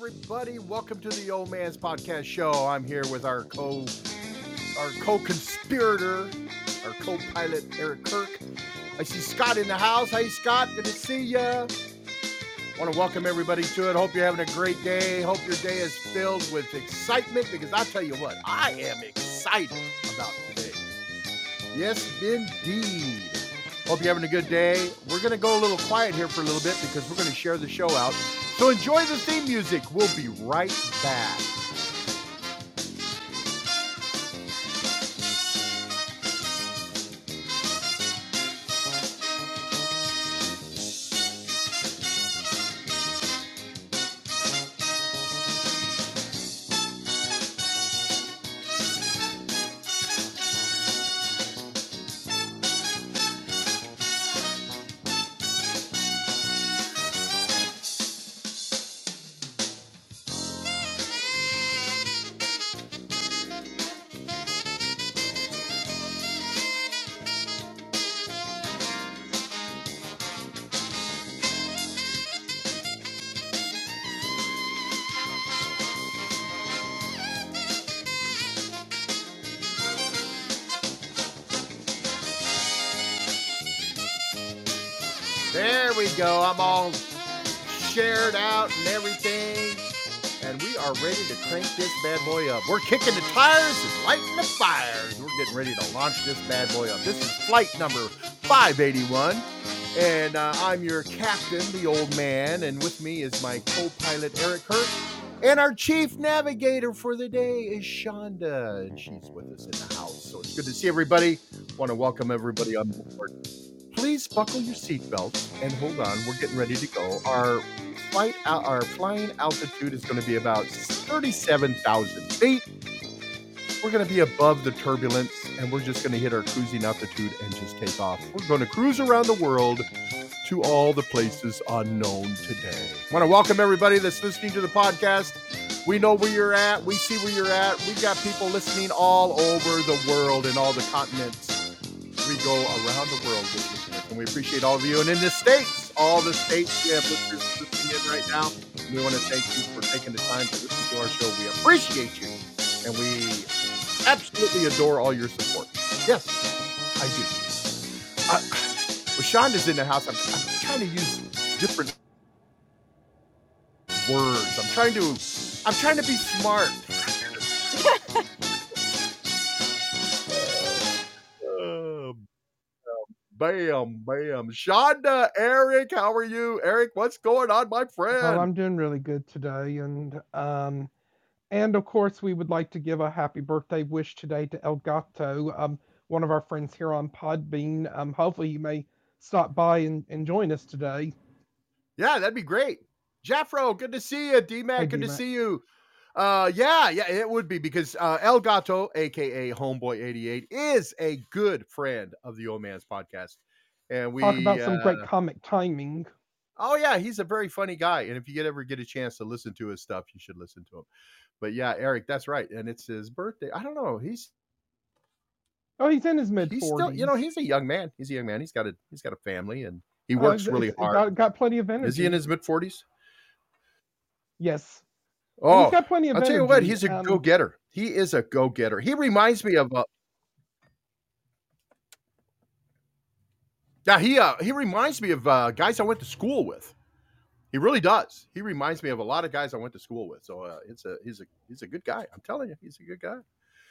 everybody. Welcome to the Old Man's Podcast Show. I'm here with our co-conspirator, our co-pilot, Eric Kirk. I see Scott in the house. Hey, Scott. Good to see ya. Want to welcome everybody to it. Hope you're having a great day. Hope your day is filled with excitement, because I tell you what, I am excited about today. Yes, indeed. Hope you're having a good day. We're going to go a little quiet here for a little bit because we're going to share the show out. So enjoy the theme music. We'll be right back. There we go. I'm all shared out and everything. And we are ready to crank this bad boy up. We're kicking the tires and lighting the fires. We're getting ready to launch this bad boy up. This is flight number 581. And I'm your captain, the old man. And with me is my co-pilot, Eric Kirk. And our chief navigator for the day is Shonda. And she's with us in the house. So it's good to see everybody. Want to welcome everybody on board. Please buckle your seatbelts and hold on. We're getting ready to go. Our flying altitude is going to be about 37,000 feet. We're going to be above the turbulence, and we're just going to hit our cruising altitude and just take off. We're going to cruise around the world to all the places unknown today. I want to welcome everybody that's listening to the podcast. We know where you're at. We see where you're at. We've got people listening all over the world in all the continents. We go around the world with listeners, and we appreciate all of you. And in the States, all the states, we have listeners listening in right now. We want to thank you for taking the time to listen to our show. We appreciate you, and we absolutely adore all your support. Yes, I do. Well, Shonda's in the house. I'm trying to use different words. I'm trying to be smart. Bam. Shonda, Eric, how are you? Eric, what's going on, my friend? Well, I'm doing really good today, and of course we would like to give a happy birthday wish today to El Gato, one of our friends here on Podbean. Hopefully he may stop by and join us today. Yeah, that'd be great. Jaffro, good to see you. D-Mac, Hi, good to D-Mac. see you. Yeah, it would be, because El Gato, aka Homeboy88, is a good friend of the Old Man's Podcast. And Talk about some great comic timing. Oh yeah, he's a very funny guy. And if you ever get a chance to listen to his stuff, you should listen to him. But yeah, Eric, that's right. And it's his birthday. I don't know. He's in his mid 40s. still, he's a young man. He's got a family, and he works really hard. Got plenty of energy. Is he in his mid 40s? Yes. Oh, he's got plenty of I'll energy. tell you what, he's a go-getter. He is a go-getter. He reminds me of he reminds me of guys I went to school with. He really does. He reminds me of a lot of guys I went to school with. So he's a good guy. I'm telling you, he's a good guy.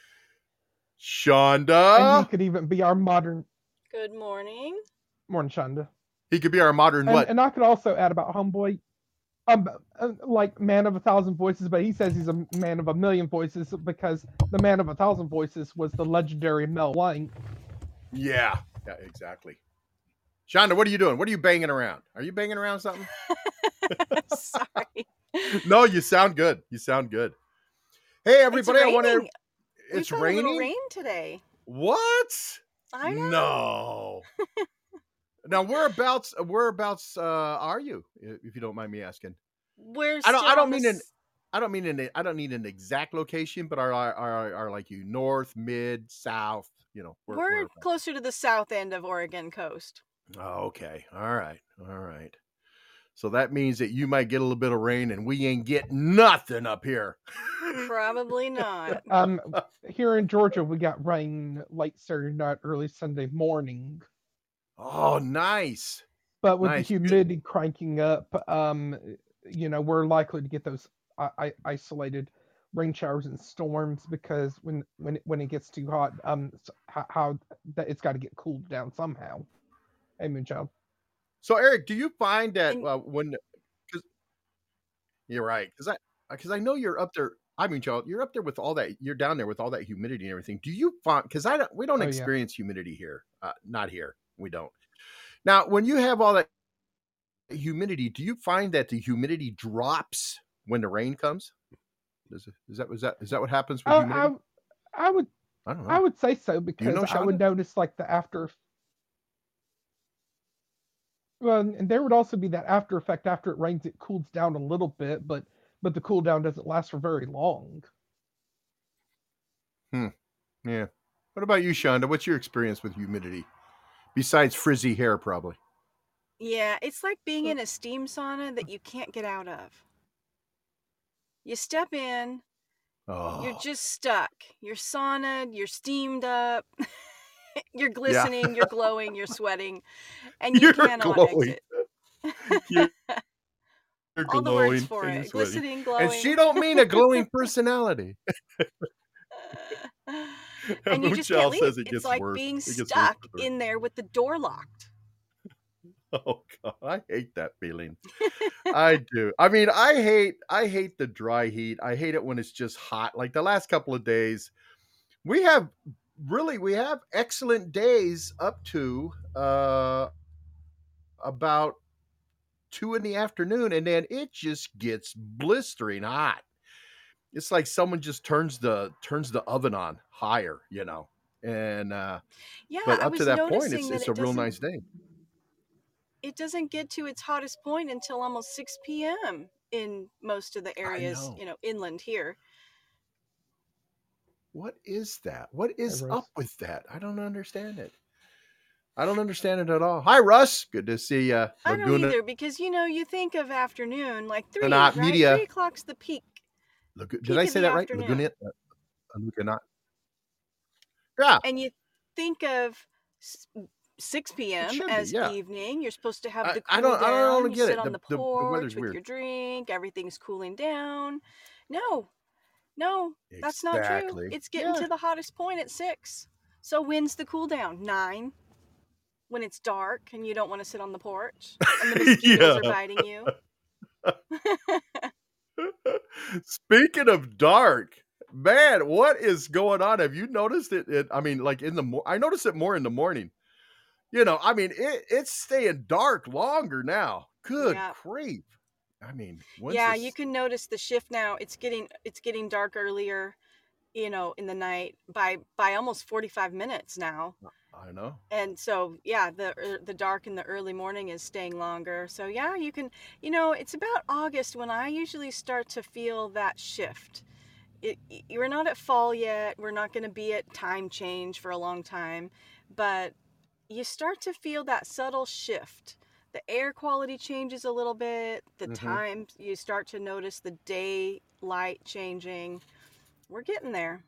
Shonda. And he could even be our modern. Good morning. Morning, Shonda. He could be our modern what? And I could also add about Homeboy, like man of 1,000 voices, but he says he's a man of 1,000,000 voices because the man of 1,000 voices was the legendary Mel Blanc. Yeah, exactly. Shonda, what are you doing? What are you banging around? Are you banging around something? Sorry. No, you sound good. Hey, everybody! I want to. It's raining. A little rain today. What? I know. No. Now, whereabouts are you, if you don't mind me asking? I don't need an exact location, but are like you north, mid, south? We're closer to the south end of Oregon coast. Oh, okay. All right. So that means that you might get a little bit of rain and we ain't get nothing up here. Probably not. Here in Georgia, we got rain late Saturday night, early Sunday morning. Oh, nice. But with the humidity cranking up, we're likely to get those isolated rain showers and storms because when it gets too hot, how that it's got to get cooled down somehow. Hey, Moonchild. So, Eric, do you find that cause you're right, because I know you're up there. I mean, Joe, you're up there with all that. You're down there with all that humidity and everything. Do you find? Because we don't experience humidity here. Not here. We don't. Now, when you have all that humidity, do you find that the humidity drops when the rain comes? Is that what happens with humidity? I don't know. I would say so because I would notice like the after. Well, and there would also be that after effect after it rains. It cools down a little bit, but the cool down doesn't last for very long. Yeah. What about you, Shonda? What's your experience with humidity? Besides frizzy hair, probably. Yeah, it's like being in a steam sauna that you can't get out of. You step in, you're just stuck. You're saunaed, you're steamed up, you're glistening, you're glowing, you're sweating, and you cannot exit. You're all glowing, the words for it. Glistening, glowing. And she don't mean a glowing personality. And you just can't leave. It's like being stuck in there with the door locked. Oh God, I hate that feeling. I do. I mean, I hate the dry heat. I hate it when it's just hot. Like the last couple of days, we have excellent days up to about 2 p.m, and then it just gets blistering hot. It's like someone just turns the oven on higher, and but up to that point, it's a real nice day. It doesn't get to its hottest point until almost 6 p.m. in most of the areas, inland here. What is that? What is up with that? I don't understand it. I don't understand it at all. Hi, Russ. Good to see you. I don't either because, you think of afternoon, like 3, right? Media. 3 o'clock's the peak. Did I say that right? Laguna. Yeah. And you think of 6 p.m. as evening. You're supposed to have the cool down. I don't get sit on the porch with your drink. Everything's cooling down. No, that's not true. It's getting to the hottest point at 6. So when's the cool down? 9. When it's dark and you don't want to sit on the porch and the mosquitoes are biting you. Speaking of dark, man, what is going on? Have you noticed it? I mean, like I notice it more in the morning. I mean, it's staying dark longer now. Good grief. I mean, you can notice the shift now. It's getting dark earlier, in the night by almost 45 minutes now. I know. And so, the dark in the early morning is staying longer. So, you can, it's about August when I usually start to feel that shift. We're not at fall yet. We're not going to be at time change for a long time. But you start to feel that subtle shift. The air quality changes a little bit. The time, you start to notice the daylight changing. We're getting there.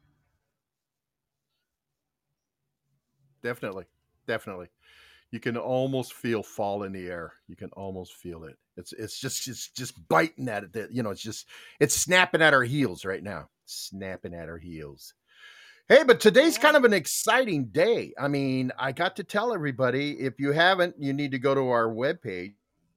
Definitely. You can almost feel fall in the air. You can almost feel it. It's just biting at it. It's snapping at our heels right now. Snapping at our heels. Hey, but today's kind of an exciting day. I mean, I got to tell everybody, if you haven't, you need to go to our webpage,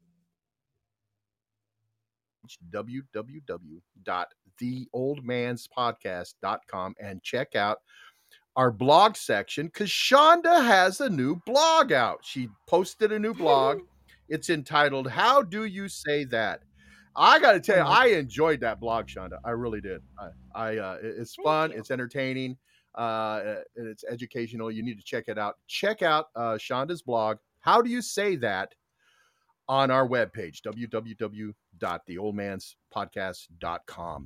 www.theoldmanspodcast.com, and check out our blog section, because Shonda has a new blog out. She posted a new blog. It's entitled, How Do You Say That? I got to tell you, I enjoyed that blog, Shonda. I really did. It's fun. It's entertaining. And it's educational. You need to check it out. Check out Shonda's blog, How Do You Say That, on our webpage, www.theoldmanspodcast.com.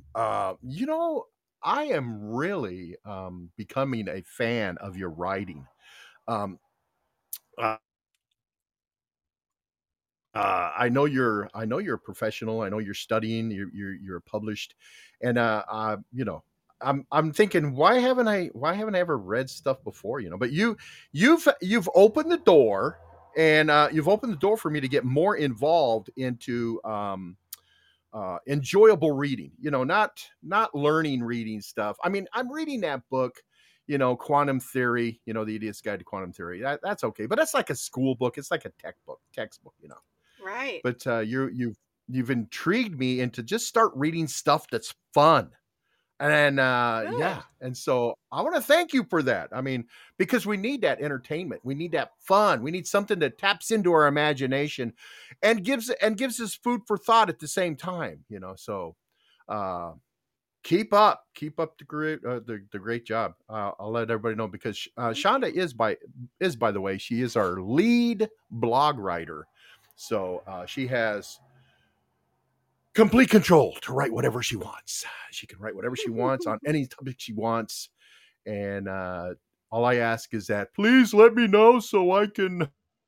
I am really becoming a fan of your writing. I know you're a professional. I know you're studying. You're published, and I'm thinking, why haven't I ever read stuff before? But you've opened the door, and you've opened the door for me to get more involved into enjoyable reading. Not learning reading stuff. I mean, I'm reading that book. Quantum Theory. The Idiot's Guide to Quantum Theory. That's okay, but that's like a school book. It's like a textbook. Right. But you've intrigued me into just start reading stuff that's fun. And Good. and so I want to thank you for that. I mean, because we need that entertainment, we need that fun, we need something that taps into our imagination and gives us food for thought at the same time. So uh, keep up the great job. I'll let everybody know because Thank Shonda you. is by the way, she is our lead blog writer. So she has complete control to write whatever she wants. She can write whatever she wants on any topic she wants. And all I ask is that please let me know so I can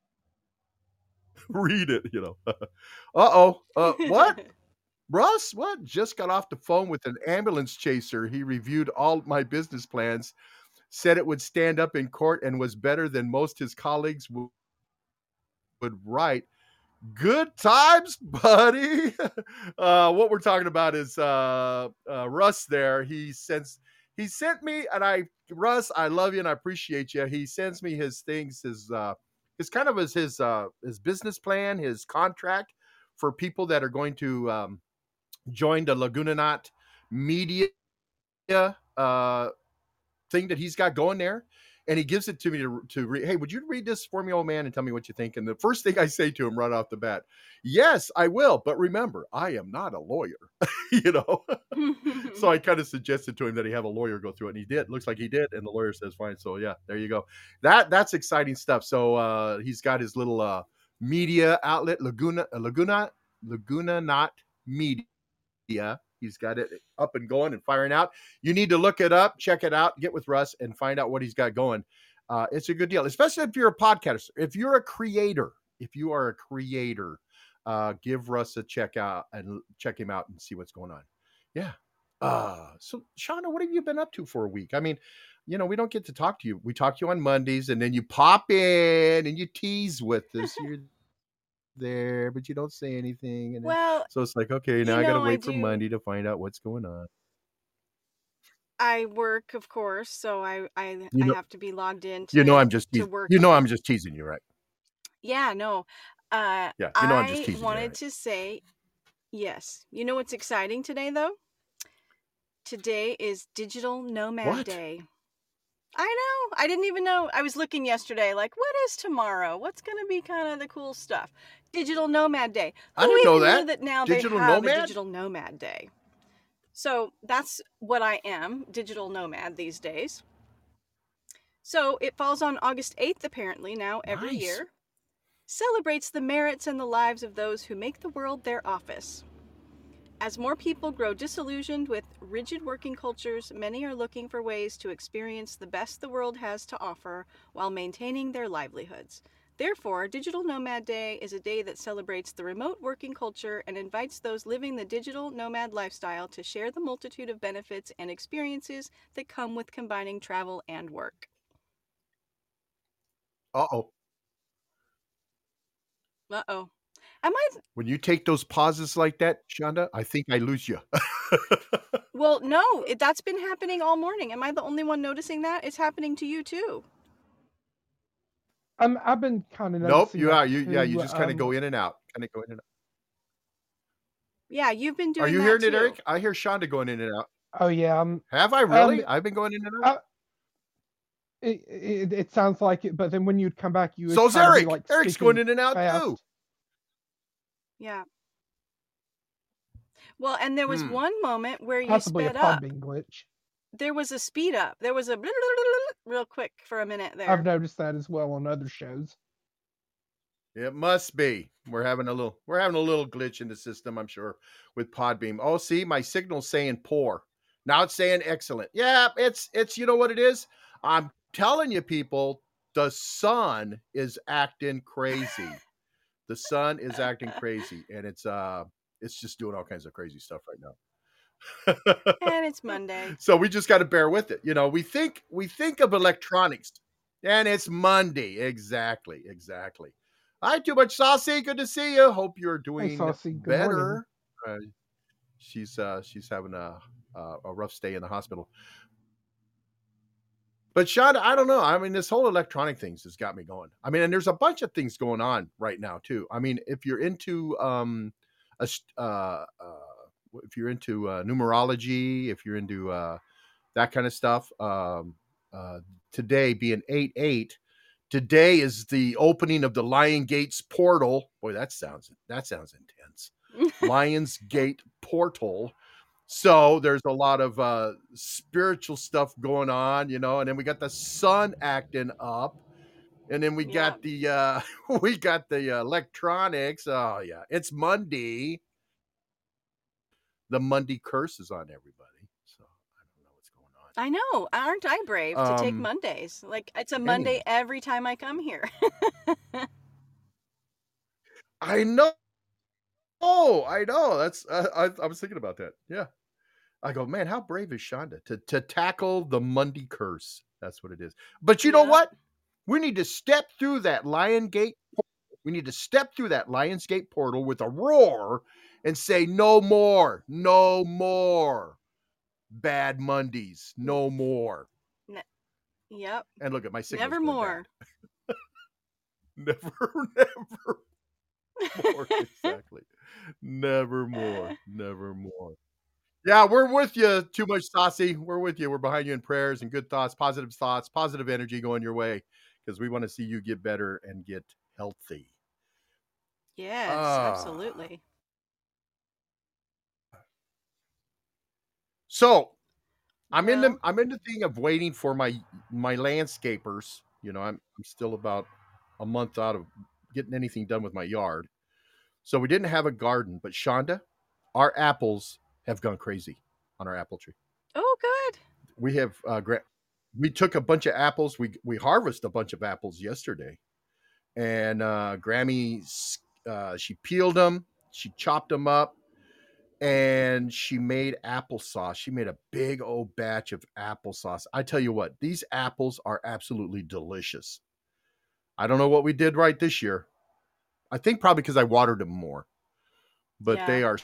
read it. What? Russ, what? Just got off the phone with an ambulance chaser. He reviewed all my business plans, said it would stand up in court and was better than most his colleagues would write. Good times, buddy. What we're talking about is Russ there. He sent me, and Russ, I love you and I appreciate you. He sends me his things, his kind of his business plan, his contract for people that are going to join the Laguna Knot media thing that he's got going there. And he gives it to me to read. Hey, would you read this for me, old man, and tell me what you think? And the first thing I say to him right off the bat, yes, I will. But remember, I am not a lawyer, So I kind of suggested to him that he have a lawyer go through it, and he did. Looks like he did, and the lawyer says fine. So yeah, there you go. That's exciting stuff. So he's got his little media outlet, Laguna Knot Media. He's got it up and going and firing out. You need to look it up, check it out, get with Russ and find out what he's got going. It's a good deal, especially if you're a podcaster. If you are a creator, give Russ a check out and check him out and see what's going on. Yeah. So Shauna, what have you been up to for a week? I mean, we don't get to talk to you. We talk to you on Mondays and then you pop in and you tease with us. You're there, but you don't say anything. And Well, so it's like, okay, now I got to I wait for do. Monday to find out what's going on. I work, of course, so I have to be logged in I'm just to teasing. work. I'm just teasing you, right? Yeah, no. Yeah, I'm just I teasing you, wanted right? to say yes. You know what's exciting today, though? Today is Digital Nomad What? Day. I know. I didn't even know. I was looking yesterday, like, what is tomorrow? What's going to be kind of the cool stuff? Digital Nomad Day. I didn't know Who even that. knew that now Digital they have nomad? a Digital Nomad Day? So that's what I am, digital nomad these days. So it falls on August 8th, apparently, now every Nice. year. Celebrates the merits and the lives of those who make the world their office. As more people grow disillusioned with rigid working cultures, many are looking for ways to experience the best the world has to offer while maintaining their livelihoods. Therefore, Digital Nomad Day is a day that celebrates the remote working culture and invites those living the digital nomad lifestyle to share the multitude of benefits and experiences that come with combining travel and work. Uh-oh. Uh-oh. Am I... When you take those pauses like that, Shonda, I think I lose you. Well, no, that's been happening all morning. Am I the only one noticing that? It's happening to you too. I've been kind of Nope, noticing you that are. You too. just kind of go in and out. Yeah, you've been Are doing you that hearing it, too. Eric? I hear Shonda going in and out. Oh yeah, Have I really? I've been going in and out. it sounds like it, but then when you'd come back, you would So's kind of be Eric. like Eric's going speaking in and out fast. too. Yeah. Well, and there was one moment where you Possibly a sped up. Podbean glitch. There was a speed up. There was a real quick for a minute there. I've noticed that as well on other shows. It must be. We're having a little glitch in the system, I'm sure, with Podbeam. Oh, see, my signal's saying poor. Now it's saying excellent. Yeah, it's you know what it is? I'm telling you, people, the sun is acting crazy. The sun is acting crazy, and it's just doing all kinds of crazy stuff right now. And it's Monday. So we just got to bear with it. We think of electronics, and it's Monday. Exactly. Hi, Too Much Saucy. Good to see you. Hope you're Hey, doing Saucy. Good morning. better. She's having a rough stay in the hospital. But Shonda, I don't know. I mean, this whole electronic things has got me going. I mean, and there's a bunch of things going on right now too. I mean, if you're into numerology, if you're into that kind of stuff, today being 8/8, today is the opening of the Lion Gates portal. Boy, that sounds intense. Lions Gate portal. So there's a lot of spiritual stuff going on, and then we got the sun acting up, and then we got the we got the electronics. Oh yeah, it's Monday. The Monday curse is on everybody. So I don't know what's going on. I know. Aren't I brave to take Mondays? Like, it's a Monday Anyway. every time I come here. I know. Oh, I know. That's I was thinking about that. Yeah. I go, man, how brave is Shonda to tackle the Monday curse? That's what it is. But you know what? We need to step through that Lionsgate. We need to step through that Lionsgate portal with a roar and say, no more bad Mondays, no more. Yep. And look at my signals. Never more. never more. Exactly. Never more. Yeah, we're with you, Too Much Saucy. We're with you. We're behind you in prayers and good thoughts, positive energy going your way, because we want to see you get better and get healthy. Yes, absolutely. So I'm in the thing of waiting for my landscapers. I'm still about a month out of getting anything done with my yard. So we didn't have a garden, but Shonda, our apples have gone crazy on our apple tree. Oh, good. We have we took a bunch of apples. We harvested a bunch of apples yesterday, and Grammy she peeled them, she chopped them up, and she made applesauce. She made a big old batch of applesauce. I tell you what, these apples are absolutely delicious. I don't know what we did right this year. I think probably because I watered them more, but they are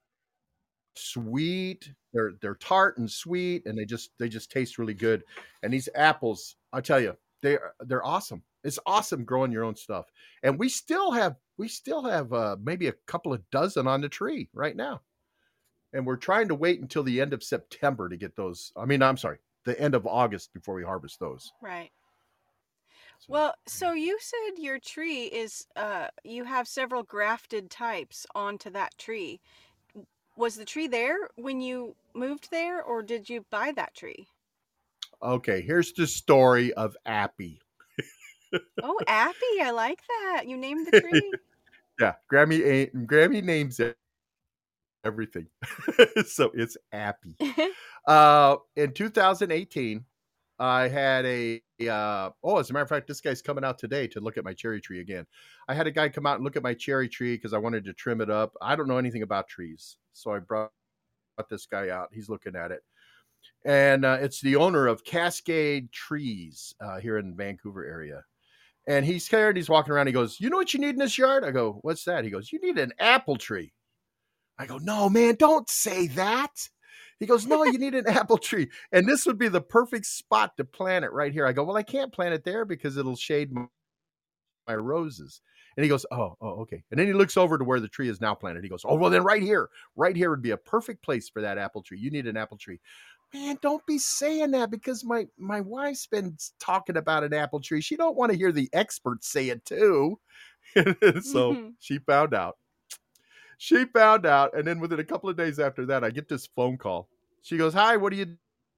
sweet. They're tart and sweet, and they just taste really good. And these apples, I tell you, they're awesome. It's awesome growing your own stuff. And we still have maybe a couple of dozen on the tree right now. And we're trying to wait until the end of September to get those. I mean, I'm sorry, the end of August before we harvest those. Right. Well, so you said your tree is, you have several grafted types onto that tree. Was the tree there when you moved there, or did you buy that tree? Okay, here's the story of Appy. Oh, Appy, I like that. You named the tree? Yeah, Grammy names it everything. So it's Appy. In 2018, I had as a matter of fact, this guy's coming out today to look at my cherry tree again. I had a guy come out and look at my cherry tree because I wanted to trim it up. I don't know anything about trees, so I brought this guy out. He's looking at it, and it's the owner of Cascade Trees here in Vancouver area. And he's scared. He's walking around. He goes, "You know what you need in this yard?" I go, "What's that?" He goes, "You need an apple tree." I go, "No, man, don't say that." He goes, "No, you need an apple tree. And this would be the perfect spot to plant it right here." I go, "Well, I can't plant it there because it'll shade my roses." And he goes, oh, okay. And then he looks over to where the tree is now planted. He goes, "Oh, well, then right here would be a perfect place for that apple tree. You need an apple tree." Man, don't be saying that, because my wife's been talking about an apple tree. She don't want to hear the experts say it too. So she found out. And then within a couple of days after that, I get this phone call. She goes, "Hi, what are you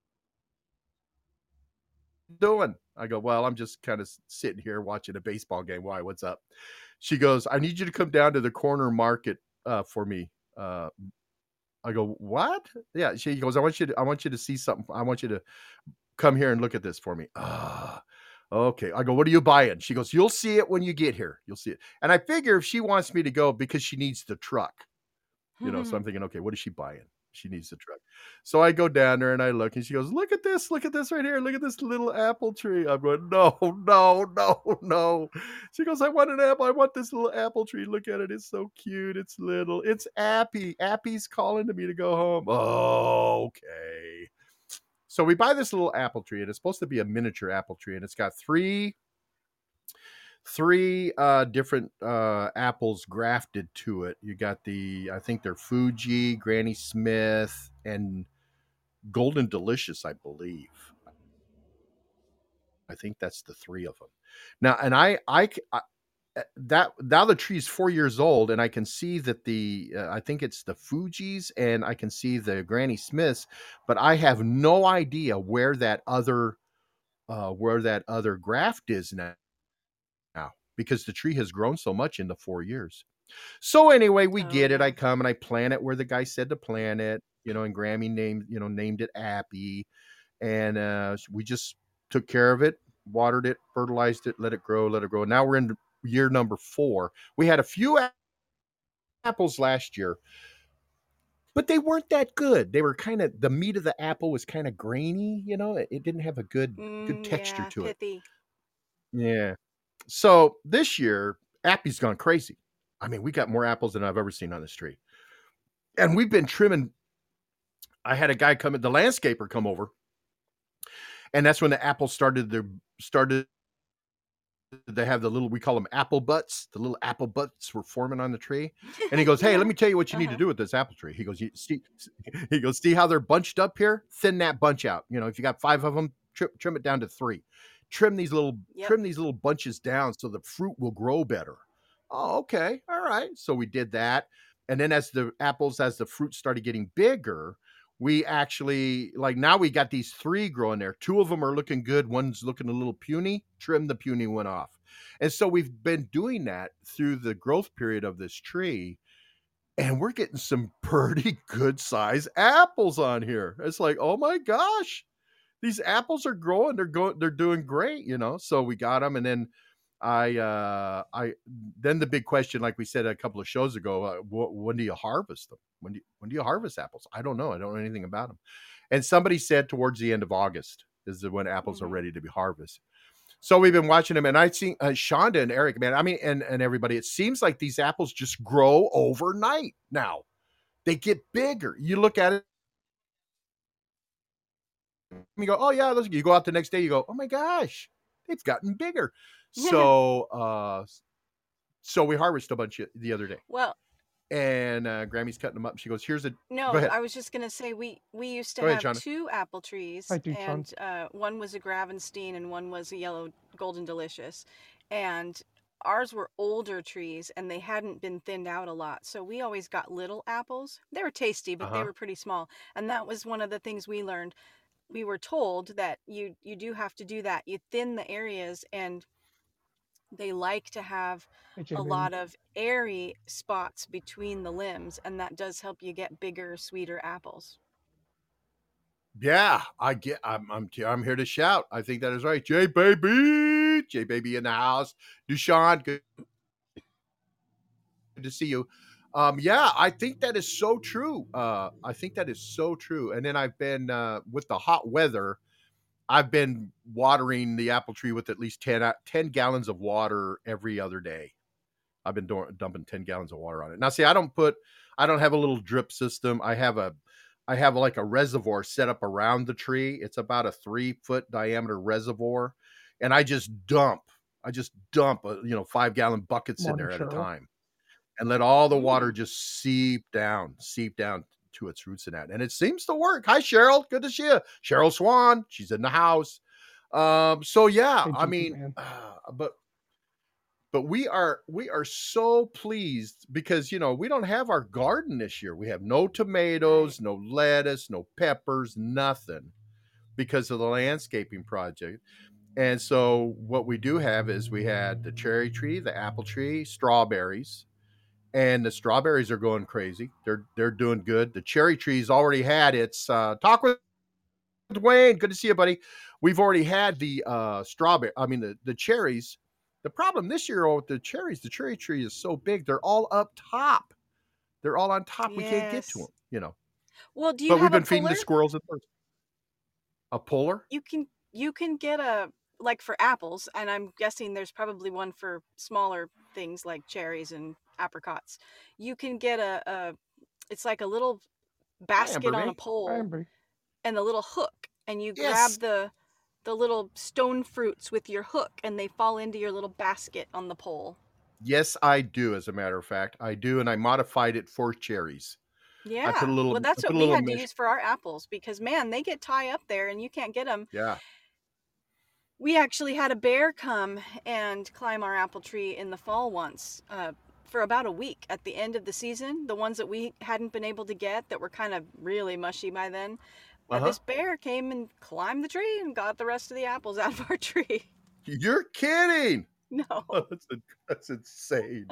doing?" I go, "Well, I'm just kind of sitting here watching a baseball game." "Why? What's up?" She goes, "I need you to come down to the corner market for me." I go, "What?" Yeah, she goes, I want you to see something. I want you to come here and look at this for me." Okay. I go, what are you buying? She goes, you'll see it when you get here. You'll see it. And I figure if she wants me to go because she needs the truck, so I'm thinking, okay, what is she buying? She needs the truck. So I go down there and I look and she goes, look at this right here. Look at this little apple tree. I'm going, no, no, no, no. She goes, I want an apple. I want this little apple tree. Look at it. It's so cute. It's little. It's Appy. Appy's calling to me to go home. Oh, okay. So we buy this little apple tree and it's supposed to be a miniature apple tree and it's got three different apples grafted to it. You got I think they're Fuji, Granny Smith, and Golden Delicious, I believe. I think that's the three of them. Now, and that now the tree's 4 years old, and I can see that I think it's the Fuji's, and I can see the Granny Smiths, but I have no idea where that other graft is now because the tree has grown so much in the 4 years. So anyway, we get it. yeah. I come and I plant it where the guy said to plant it, and Grammy named it Appy. And we just took care of it, watered it, fertilized it, let it grow. Now we're in year number 4. We had a few apples last year, but they weren't that good. They were the meat of the apple was kind of grainy, it didn't have a good texture Yeah, to it. pithy. Yeah. So this year, Appy's gone crazy. I mean, we got more apples than I've ever seen on this tree. And we've been trimming. I had a guy the landscaper come over. And that's when the apples started they have we call them apple butts. The little apple butts were forming on the tree. And he goes, hey, let me tell you what you need to do with this apple tree. He goes, see how they're bunched up here? Thin that bunch out. If you got 5 of them, trim it down to 3. Trim these little bunches down so the fruit will grow better. Oh, okay. All right. So we did that. And then as the fruit started getting bigger, we actually, now we got these 3 growing there. 2 of them are looking good. One's looking a little puny. Trim the puny one off. And so we've been doing that through the growth period of this tree. And we're getting some pretty good size apples on here. It's like, oh my gosh, these apples are growing. They're doing great, So we got them. And then then the big question, like we said a couple of shows ago, when do you harvest them? When do you harvest apples? I don't know. I don't know anything about them. And somebody said towards the end of August is when apples are ready to be harvested. So we've been watching them, and I see Shonda and Eric, man. I mean, and everybody. It seems like these apples just grow overnight now. They get bigger. You look at it, you go, oh yeah. You go out the next day, you go, oh my gosh, they've gotten bigger. So we harvested a bunch the other day. Well, and Grammy's cutting them up. She goes, "Here's a." No, Go ahead. I was just gonna say we used to Go ahead, have Shonda. 2 apple trees, I do, and one was a Gravenstein and one was a yellow Golden Delicious, and ours were older trees and they hadn't been thinned out a lot, so we always got little apples. They were tasty, but they were pretty small, and that was one of the things we learned. We were told that you do have to do that. You thin the areas, and they like to have a lot of airy spots between the limbs, and that does help you get bigger, sweeter apples. Yeah, I'm here to shout. I think that is right. J Baby in the house. Dushan, good to see you. Yeah, I think that is so true. And then I've been with the hot weather, I've been watering the apple tree with at least 10 gallons of water every other day. I've been dumping 10 gallons of water on it. Now, see, I don't have a little drip system. I have like a reservoir set up around the tree. It's about a 3-foot diameter reservoir. And I just dump 5-gallon buckets in there at a time and let all the water just seep down to its roots and that. And it seems to work. Hi, Cheryl. Good to see you. Cheryl Swan. She's in the house. So yeah, I mean, but we are so pleased because, we don't have our garden this year. We have no tomatoes, no lettuce, no peppers, nothing because of the landscaping project. And so what we do have is we had the cherry tree, the apple tree, strawberries, and the strawberries are going crazy. They're doing good. The cherry tree's already had its talk with Wayne. Good to see you, buddy. We've already had the strawberry. I mean, the cherries. The problem this year with the cherries, the cherry tree is so big. They're all up top. They're all on top. We can't get to Yes. them, you know. Well, do you But we've have a been feeding the puller? squirrels and birds. A puller? You can get a, like, for apples, and I'm guessing there's probably one for smaller things like cherries and apricots. You can get a it's like a little Hi, basket on a Amberly. pole Amber. and a little hook, and you Yes. grab the little stone fruits with your hook, and they fall into your little basket on the pole. Yes, I do. As a matter of fact, I do, and I modified it for cherries. I put a Yeah. little, Well, that's I put what a we little had to mesh. use for our apples because, man, they get tie up there and you can't get them. Yeah. We actually had a bear come and climb our apple tree in the fall once, for about a week at the end of the season. The ones that we hadn't been able to get that were kind of really mushy by then. Uh huh. This bear came and climbed the tree and got the rest of the apples out of our tree. You're kidding. No. That's insane.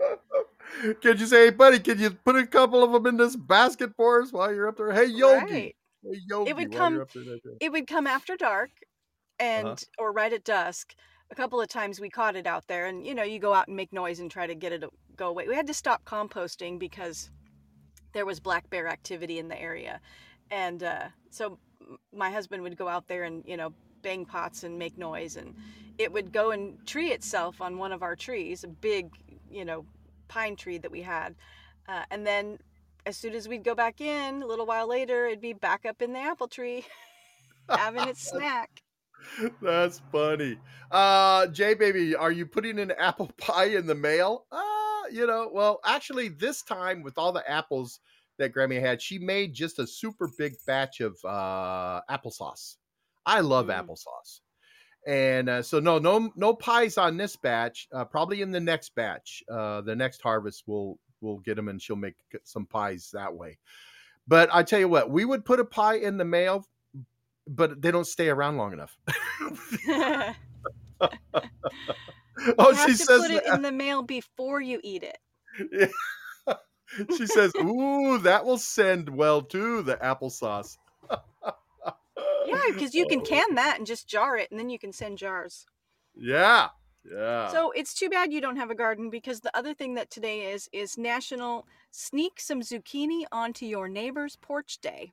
Can you say, hey, buddy, can you put a couple of them in this basket for us while you're up there? Hey, Yogi. Right. Hey, It Yogi, would while you're come up there. That day. it would come after dark Uh-huh. or right at dusk. A couple of times we caught it out there, and you go out and make noise and try to get it to go away. We had to stop composting because there was black bear activity in the area. And so my husband would go out there and, bang pots and make noise, and it would go and tree itself on one of our trees, a big, pine tree that we had. And then as soon as we'd go back in, a little while later, it'd be back up in the apple tree having its snack. That's funny. Jay baby, are you putting an apple pie in the mail? Well, actually this time with all the apples that Grammy had, she made just a super big batch of applesauce. I love Mm. applesauce. And so no pies on this batch. Probably in the next batch, the next harvest we'll get them and she'll make some pies that way. But I tell you what, we would put a pie in the mail, but they don't stay around long enough. You Oh, have she to says put it that. in the mail before you eat it. Yeah. She says, "Ooh, that will send well too, the applesauce." Yeah, because you can can that and just jar it, and then you can send jars. Yeah. Yeah. So it's too bad you don't have a garden, because the other thing that today is National Sneak Some Zucchini Onto Your Neighbor's Porch Day.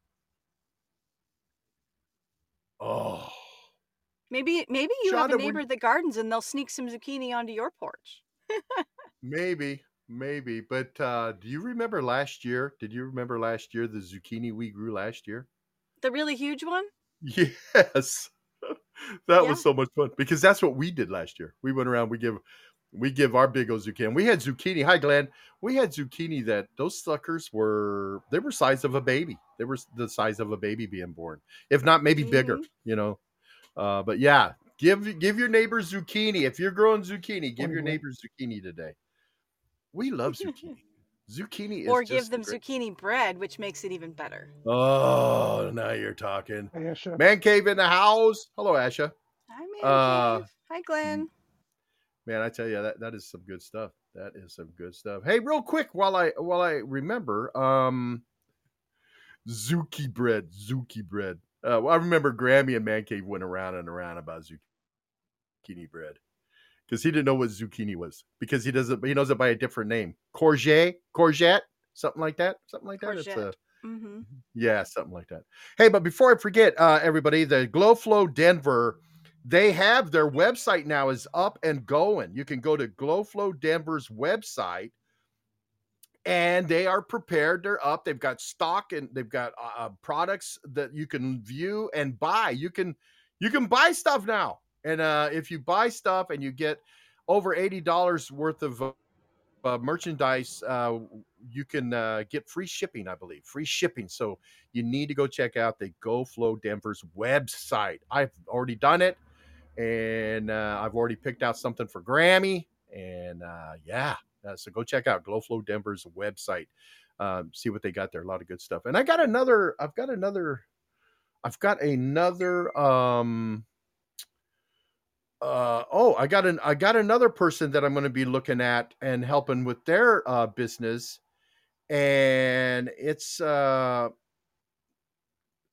Oh. Maybe you have a Shonda, neighbor that gardens and they'll sneak some zucchini onto your porch. maybe. But do you remember last year? Did you remember last year the zucchini we grew last year? The really huge one? Yes. That Yeah. was so much fun because that's what we did last year. We went around, we give our big old zucchini. We had zucchini. Hi, Glenn. We had zucchini that those suckers were size of a baby. They were the size of a baby being born, if not maybe bigger. Mhm. But yeah, give your neighbor zucchini. If you're growing zucchini, give your Anyway. neighbor zucchini today. We love zucchini. Zucchini is Or give just them great. zucchini bread, which makes it even better. Oh, now you're talking. Hey, Asha. Man cave in the house. Hello, Asha. Hi, Man Cave. Hi, Mm, Glenn. Man, I tell you that is some good stuff. That is some good stuff. Hey, real quick, while I remember, Zuki bread. Well, I remember Grammy and Man Cave went around and around about zucchini bread because he didn't know what zucchini was because he knows it by a different name, courgette, something like that. It's Courgette. Mm-hmm. yeah, something like that. Hey, but before I forget, everybody, the Glowflow Denver, they have their website now is up and going. You can go to Glowflow Denver's website and they are prepared. They're up. They've got stock and they've got products that you can view and buy. You can buy stuff now. And if you buy stuff and you get over $80 worth of merchandise, you can get free shipping, I believe. Free shipping. So you need to go check out the GoFlow Denver's website. I've already done it. And I've already picked out something for Grammy. And so go check out GlowFlow Denver's website. See what they got there. A lot of good stuff. And I've got another I got another person that I'm going to be looking at and helping with their business. And it's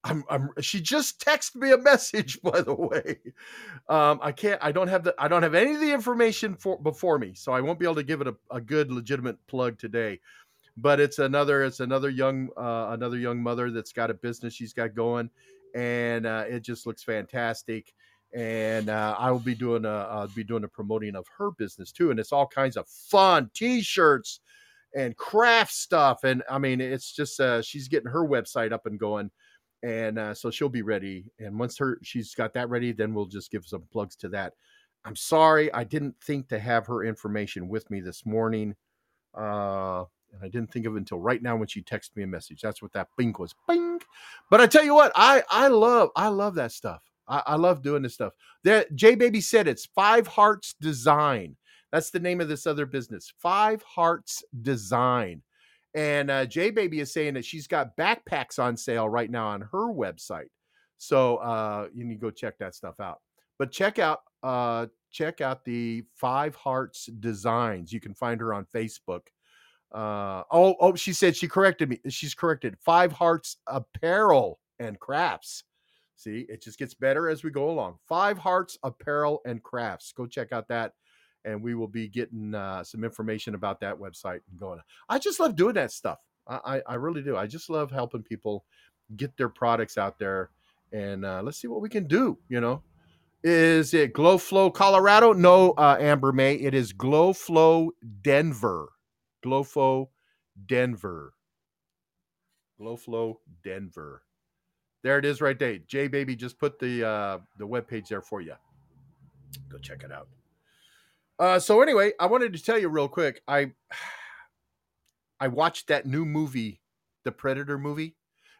She just texted me a message, by the way. I don't have any of the information before me, so I won't be able to give it a good legitimate plug today. But it's another young mother that's got a business she's got going, and it just looks fantastic. And I will be doing a promoting of her business too, and it's all kinds of fun T-shirts and craft stuff. And I mean, it's just she's getting her website up and going, and so she'll be ready. And once she's got that ready, then we'll just give some plugs to that. I'm sorry I didn't think to have her information with me this morning. And I didn't think of it until right now when she texted me a message. That's what that bing was. Bing. But I tell you what, I love that stuff. I love doing this stuff. J Baby said it's Five Hearts Design. That's the name of this other business, Five Hearts Design. And J Baby is saying that she's got backpacks on sale right now on her website. So you need to go check that stuff out. But check out the Five Hearts Designs. You can find her on Facebook. She said she corrected me. She's corrected. Five Hearts Apparel and Crafts. See, it just gets better as we go along. Five Hearts Apparel and Crafts. Go check out that, and we will be getting some information about that website and going. I just love doing that stuff. I really do. I just love helping people get their products out there, and let's see what we can do. Is it Glow Flow Colorado? No, Amber May. It is Glow Flow Denver. Glow Flow Denver. Glow Flow Denver. There it is right there. J Baby just put the webpage there for you. Go check it out. So anyway, I wanted to tell you real quick. I watched that new movie, the Predator movie.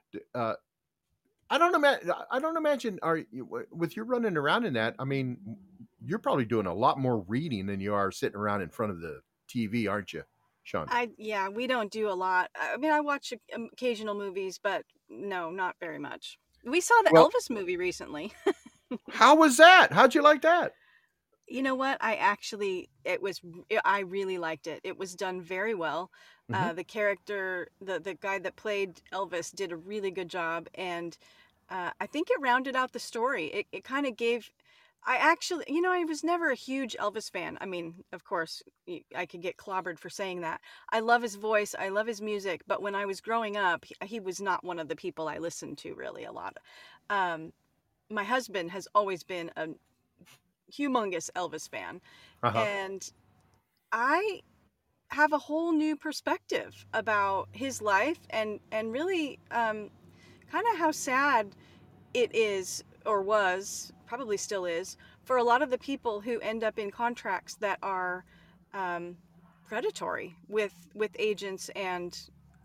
I don't imagine with you running around in that. I mean, you're probably doing a lot more reading than you are sitting around in front of the TV, aren't you, Sean? We don't do a lot. I mean, I watch occasional movies, but no, not very much. We saw the Elvis movie recently. How was that? How'd you like that? You know what? I really liked it. It was done very well. Mm-hmm. The character, the guy that played Elvis did a really good job. And I think it rounded out the story. It kind of gave, I was never a huge Elvis fan. I mean, of course, I could get clobbered for saying that. I love his voice. I love his music. But when I was growing up, he was not one of the people I listened to really a lot. My husband has always been a humongous Elvis fan. Uh-huh. And I have a whole new perspective about his life and really kind of how sad it is, or was, probably still is, for a lot of the people who end up in contracts that are predatory with agents and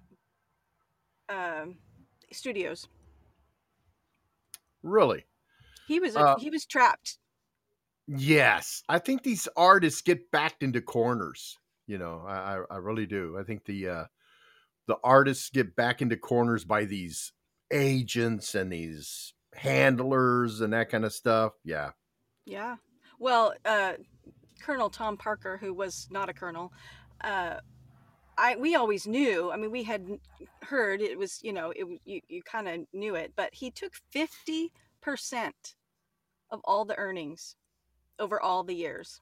studios. Really? He was trapped. Yes, I think these artists get backed into corners. I really do. I think the artists get back into corners by these agents and these handlers and that kind of stuff. Yeah. Yeah. Well, Colonel Tom Parker, who was not a colonel, we always knew. I mean, we had heard it was, you kind of knew it, but he took 50% of all the earnings over all the years.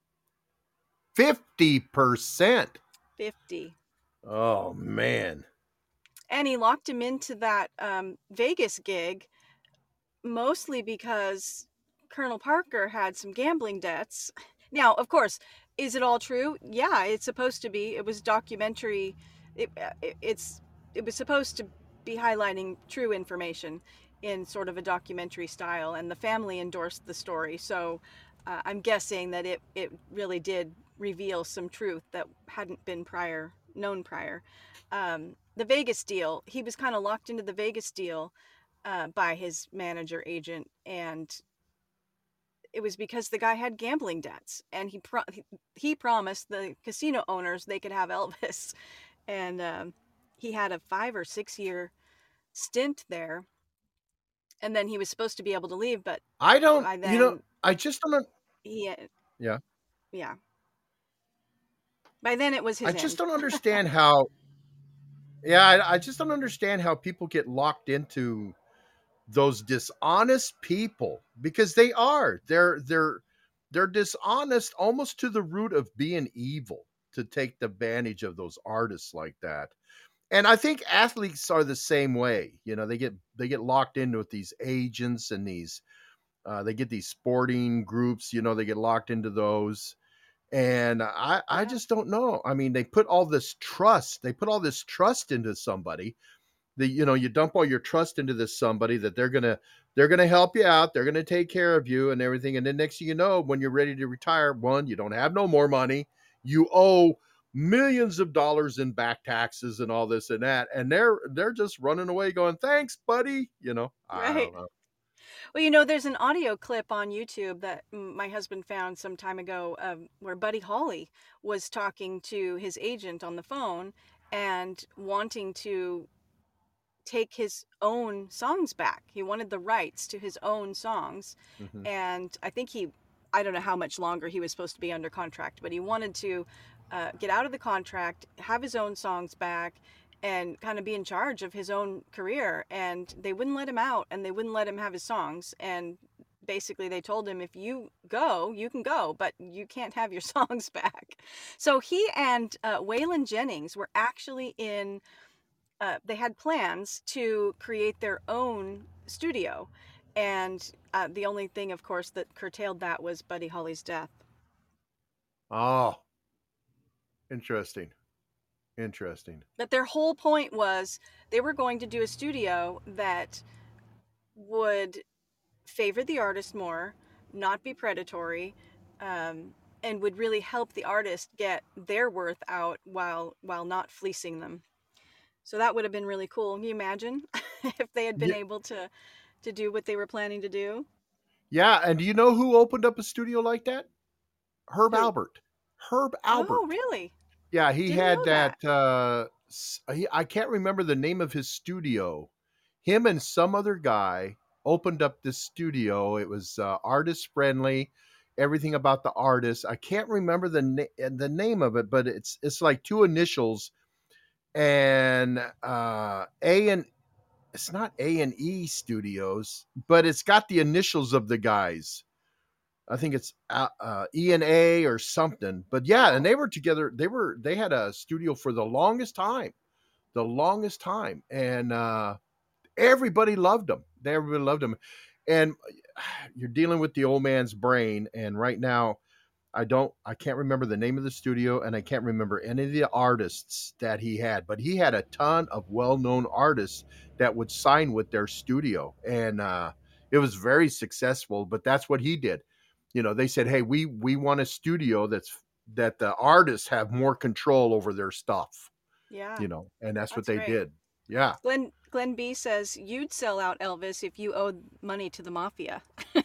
50%. 50. Oh man. And he locked him into that Vegas gig mostly because Colonel Parker had some gambling debts. Now, of course, is it all true? Yeah, it's supposed to be. It was documentary. It was supposed to be highlighting true information in sort of a documentary style, and the family endorsed the story. So I'm guessing that it really did reveal some truth that hadn't been known prior. The Vegas deal, he was kind of locked into the Vegas deal by his manager agent, and it was because the guy had gambling debts, and he promised the casino owners they could have Elvis, and he had a 5 or 6 year stint there, and then he was supposed to be able to leave, but I just don't. Yeah. By then it was his. I just don't understand how. Yeah, I just don't understand how people get locked into those dishonest people, because they are, they're dishonest almost to the root of being evil, to take advantage of those artists like that. And I think athletes are the same way. They get locked in with these agents and these they get these sporting groups, they get locked into those. And I Yeah. just don't know. I mean, they put all this trust into somebody. You dump all your trust into this somebody that they're gonna help you out, they're gonna take care of you and everything. And then next thing you know, when you're ready to retire, one, you don't have no more money, you owe millions of dollars in back taxes and all this and that, and they're just running away going, thanks, buddy. I Right. don't know. Well, there's an audio clip on YouTube that my husband found some time ago, where Buddy Holly was talking to his agent on the phone and wanting to take his own songs back. He wanted the rights to his own songs. Mhm. And I don't know how much longer he was supposed to be under contract, but he wanted to get out of the contract, have his own songs back, and kind of be in charge of his own career. And they wouldn't let him out, and they wouldn't let him have his songs. And basically, they told him, if you go, you can go, but you can't have your songs back. So he and Waylon Jennings were actually they had plans to create their own studio. And the only thing, of course, that curtailed that was Buddy Holly's death. Oh, interesting. Interesting. But their whole point was they were going to do a studio that would favor the artist more, not be predatory, and would really help the artist get their worth out while not fleecing them. So that would have been really cool. Can you imagine if they had been Yeah, able to do what they were planning to do? yeah. And do you know who opened up a studio like that? Herb Who? Albert. Herb Oh, Albert. really? Yeah, he Didn't had know that. that. I can't remember the name of his studio. Him and some other guy opened up this studio. It was artist friendly, everything about the artist. I can't remember the name of it, but it's like two initials, and A and it's not A&E Studios, but it's got the initials of the guys. I think it's E&A or something. But yeah, and Oh, they were together. They had a studio for the longest time, and everybody loved them. Everybody loved them, and you're dealing with the old man's brain. And right now, I can't remember the name of the studio, and I can't remember any of the artists that he had, but he had a ton of well-known artists that would sign with their studio, and it was very successful. But that's what he did. They said, hey, we want a studio that the artists have more control over their stuff, yeah, and that's what that's they great. did. Yeah. Glenn B says you'd sell out Elvis if you owed money to the mafia.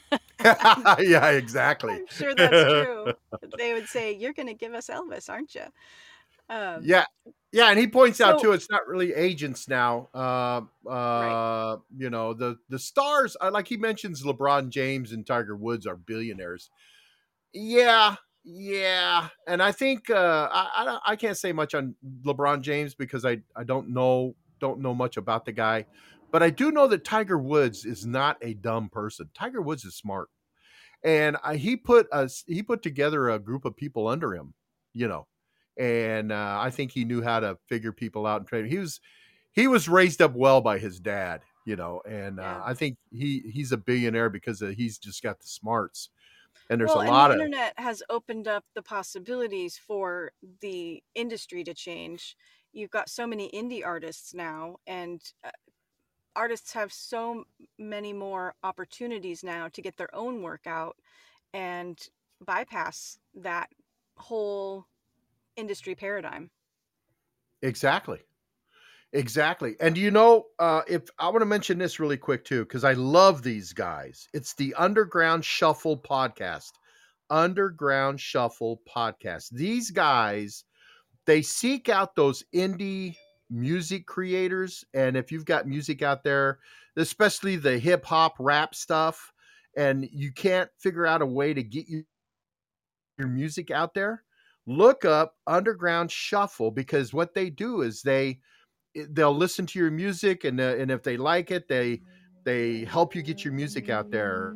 Yeah, exactly. I'm sure that's true. They would say, "You're going to give us Elvis, aren't you?" Um, Yeah. Yeah, and he points out so too, it's not really agents now. right. The stars, like he mentions, LeBron James and Tiger Woods are billionaires. Yeah, yeah, and I think I can't say much on LeBron James because I don't know much about the guy, but I do know that Tiger Woods is not a dumb person. Tiger Woods is smart, and he put together a group of people under him, you know, and I think he knew how to figure people out and train. He was raised up well by his dad, and Yeah. I think he's a billionaire because he's just got the smarts. And there's a Well, and the lot of internet has opened up the possibilities for the industry to change. You've got so many indie artists now, and artists have so many more opportunities now to get their own work out and bypass that whole industry paradigm. exactly. Exactly. And if I want to mention this really quick too, because I love these guys. It's the Underground Shuffle podcast. Underground Shuffle podcast. These guys, they seek out those indie music creators. And if you've got music out there, especially the hip hop rap stuff, and you can't figure out a way to get your music out there, look up Underground Shuffle, because what they do is they'll listen to your music, and if they like it, They help you get your music out there.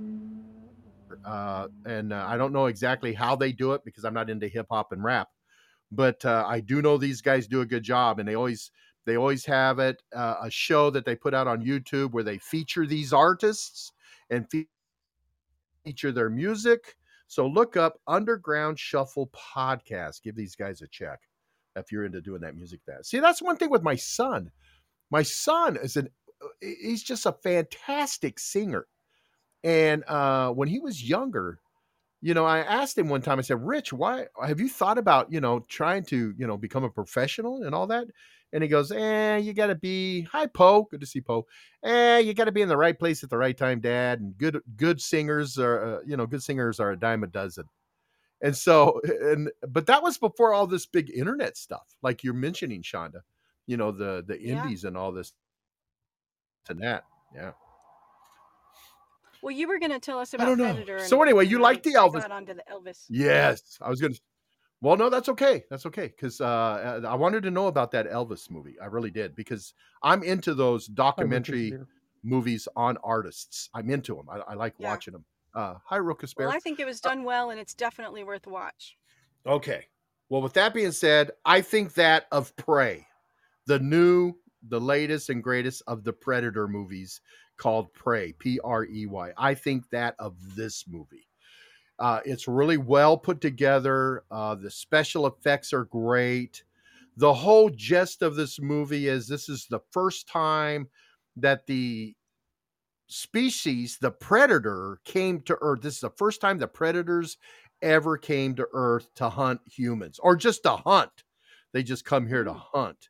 And I don't know exactly how they do it because I'm not into hip hop and rap, but I do know these guys do a good job, and they always have it a show that they put out on YouTube where they feature these artists and feature their music. So look up Underground Shuffle Podcast. Give these guys a check if you're into doing that music. That see, that's one thing with my son. My son is he's just a fantastic singer. And when he was younger, I asked him one time, I said, Rich, why have you thought about, trying to, become a professional and all that? And he goes, you got to be, hi, Poe. Good to see Poe. You got to be in the right place at the right time, Dad. And good singers are, good singers are a dime a dozen. And so, but that was before all this big internet stuff, like you're mentioning, Shonda, the Yeah. indies and all this and that. Yeah. Well, you were going to tell us I about don't know. Predator, So anyway, you like the I Elvis? got onto the Elvis. Yes. I was going to. Well, no, that's okay. That's okay because I wanted to know about that Elvis movie. I really did because I'm into those Hi, Ruckus documentary Bear. movies on artists. I'm into them. I like Yeah. watching them. Hi, Ruckus Well, Bear. I think it was done well, and it's definitely worth a watch. Okay. Well, with that being said, I think that of Prey, the latest and greatest of the Predator movies called Prey, Prey. I think that of this movie. It's really well put together. The special effects are great. The whole gist of this movie is this is the first time that the species, the predator, came to Earth. This is the first time the predators ever came to Earth to hunt humans or just to hunt. They just come here to hunt.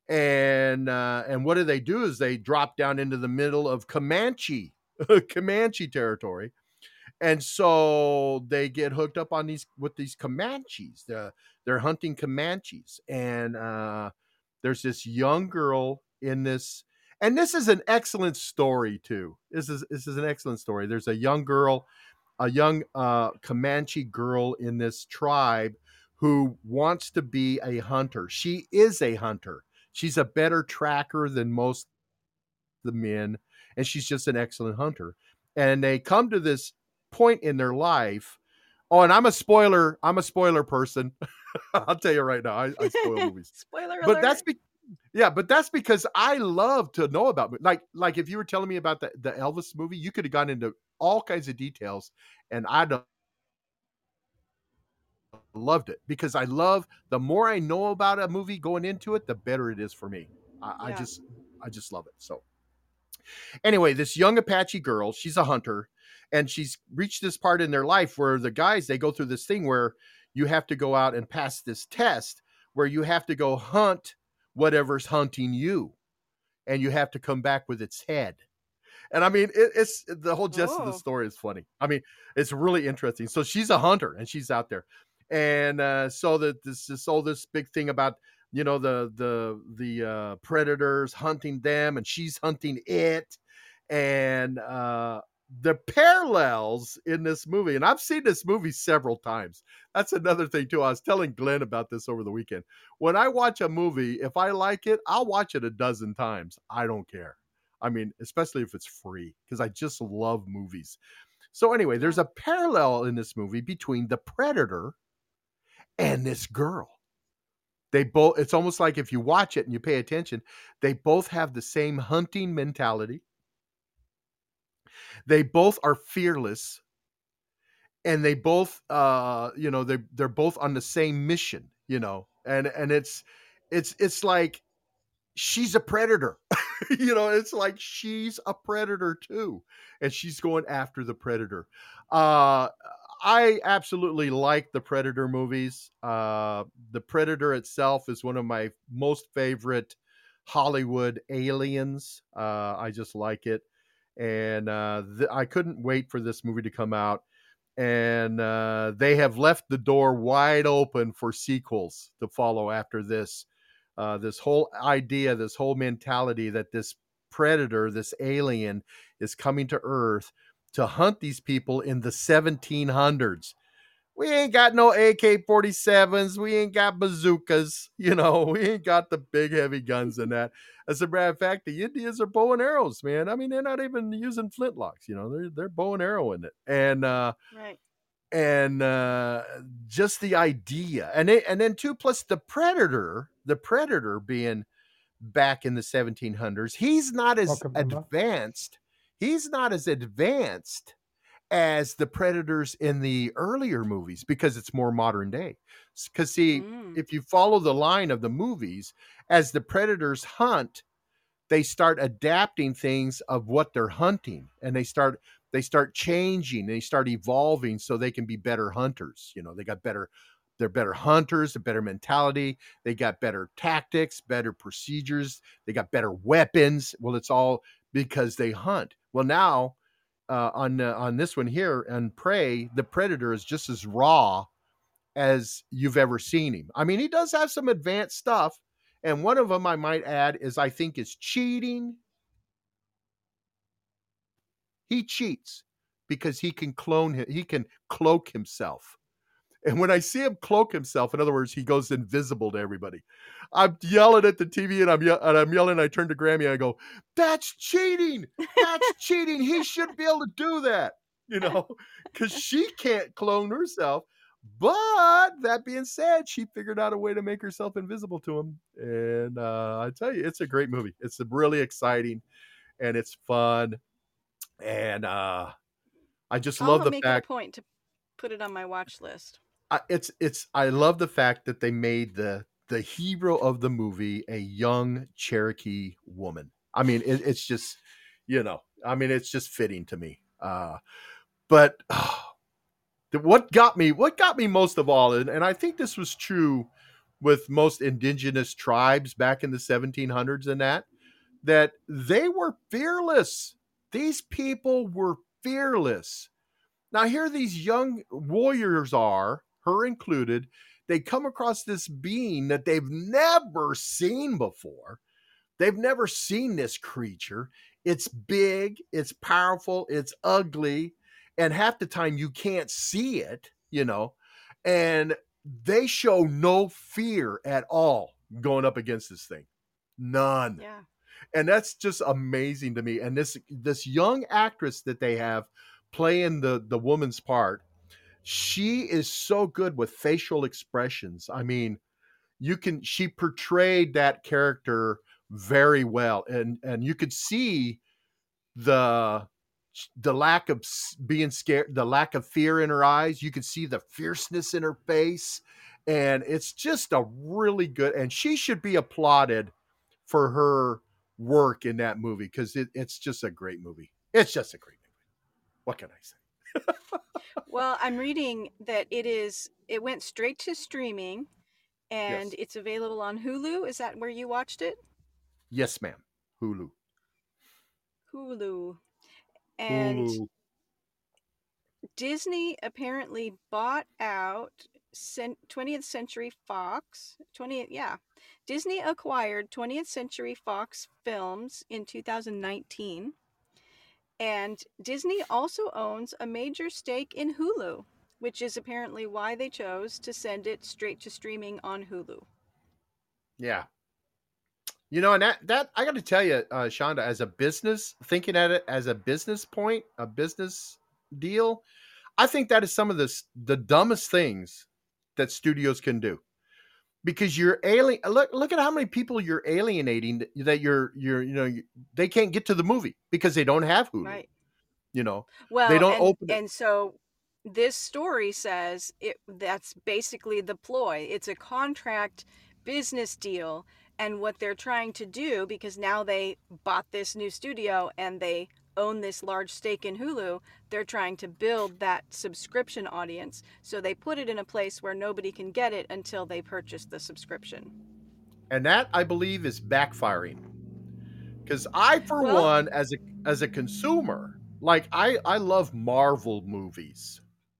And what do? Is they drop down into the middle of Comanche territory, and so they get hooked up on these Comanches. They're hunting Comanches, and there's this young girl in this, and this is an excellent story too. This is an excellent story. There's a young girl, a young Comanche girl in this tribe who wants to be a hunter. She is a hunter. She's a better tracker than most of the men, and she's just an excellent hunter. And they come to this point in their life. Oh, and I'm a spoiler person. I'll tell you right now, I spoil movies. Spoiler But alert. that's because I love to know about like if you were telling me about the Elvis movie, you could have gone into all kinds of details, and I'd have loved it because I love the more I know about a movie going into it, the better it is for me. I Yeah. just love it. So anyway, this young Apache girl, she's a hunter, and she's reached this part in their life where the guys, they go through this thing where you have to go out and pass this test where you have to go hunt whatever's hunting you, and you have to come back with its head. And I mean, it's the whole gist of the story is funny. I mean, it's really interesting. So she's a hunter and she's out there, and so that this big thing about the predators hunting them, and she's hunting it, and the parallels in this movie. And I've seen this movie several times. That's another thing too. I was telling Glenn about this over the weekend. When I watch a movie, if I like it, I'll watch it a dozen times. I don't care. I mean, especially if it's free, because I just love movies. So anyway, there's a parallel in this movie between the predator and this girl. It's almost like if you watch it and you pay attention, they both have the same hunting mentality. They both are fearless, and they both they're both on the same mission, and it's like she's a predator. It's like she's a predator too, and she's going after the predator. I absolutely like the Predator movies. The Predator itself is one of my most favorite Hollywood aliens. I just like it, and I couldn't wait for this movie to come out. And they have left the door wide open for sequels to follow after this. This whole idea, this whole mentality that this predator, this alien, is coming to Earth to hunt these people in the 1700s. We ain't got no AK-47s. We ain't got bazookas. We ain't got the big heavy guns and that. As a matter of fact, the Indians are bow and arrows, man. I mean, they're not even using flintlocks. They're bow and arrow in it, Right. and just the idea, and then too, plus the predator being back in the 1700s, he's not as Welcome, Emma. advanced. He's not as advanced as the predators in the earlier movies because it's more modern day. Because see, Mm. if you follow the line of the movies, as the predators hunt, they start adapting things of what they're hunting, and they start changing, they start evolving so they can be better hunters. They're better hunters, a better mentality, they got better tactics, better procedures, they got better weapons. Well, it's all because they hunt. Well, now on this one here, and Prey, the predator is just as raw as you've ever seen him. I mean, he does have some advanced stuff, and one of them I might add is I think is cheating. He cheats because he can cloak himself. And when I see him cloak himself, in other words, he goes invisible to everybody. I'm yelling at the TV, and I'm yelling. I turn to Grammy, and I go, "That's cheating! That's cheating! He shouldn't be able to do that, because she can't clone herself." But that being said, she figured out a way to make herself invisible to him, and I tell you, it's a great movie. It's really exciting, and it's fun, and I just love I'll the make it a fact. point to put it on my watch list. I love the fact that they made the hero of the movie a young Cherokee woman. I mean, it's just, I mean, it's just fitting to me. But what got me most of all, and I think this was true with most indigenous tribes back in the 1700s, and that they were fearless. These people were fearless. Now, here these young warriors are, her included. They come across this being that they've never seen before. They've never seen this creature. It's big, it's powerful, it's ugly, and half the time you can't see it. And they show no fear at all going up against this thing. None. Yeah. And that's just amazing to me. And this young actress that they have playing the woman's part, she is so good with facial expressions. I mean, she portrayed that character very well, and you could see the lack of being scared, the lack of fear in her eyes. You could see the fierceness in her face, and it's just a really good, and she should be applauded for her work in that movie, because it's just a great movie. It's just a great movie. What can I say? Well, I'm reading that it went straight to streaming and Yes. it's available on Hulu. Is that where you watched it? Yes, ma'am. Hulu. Hulu. And Hulu. Disney apparently bought out 20th Century Fox. Disney acquired 20th Century Fox Films in 2019. And Disney also owns a major stake in Hulu, which is apparently why they chose to send it straight to streaming on Hulu. Yeah. And that I got to tell you, Shonda, as a business, thinking at it as a business point, a business deal, I think that is some of the dumbest things that studios can do, because you're look at how many people you're alienating, that they can't get to the movie because they don't have Hulu. Right. They Well, don't open it. and so this story says that's basically the ploy. It's a contract business deal, and what they're trying to do, because now they bought this new studio and they own this large stake in Hulu, they're trying to build that subscription audience. So they put it in a place where nobody can get it until they purchase the subscription. And that, I believe, is backfiring. Because I, for Well, one, as a consumer, like I love Marvel movies.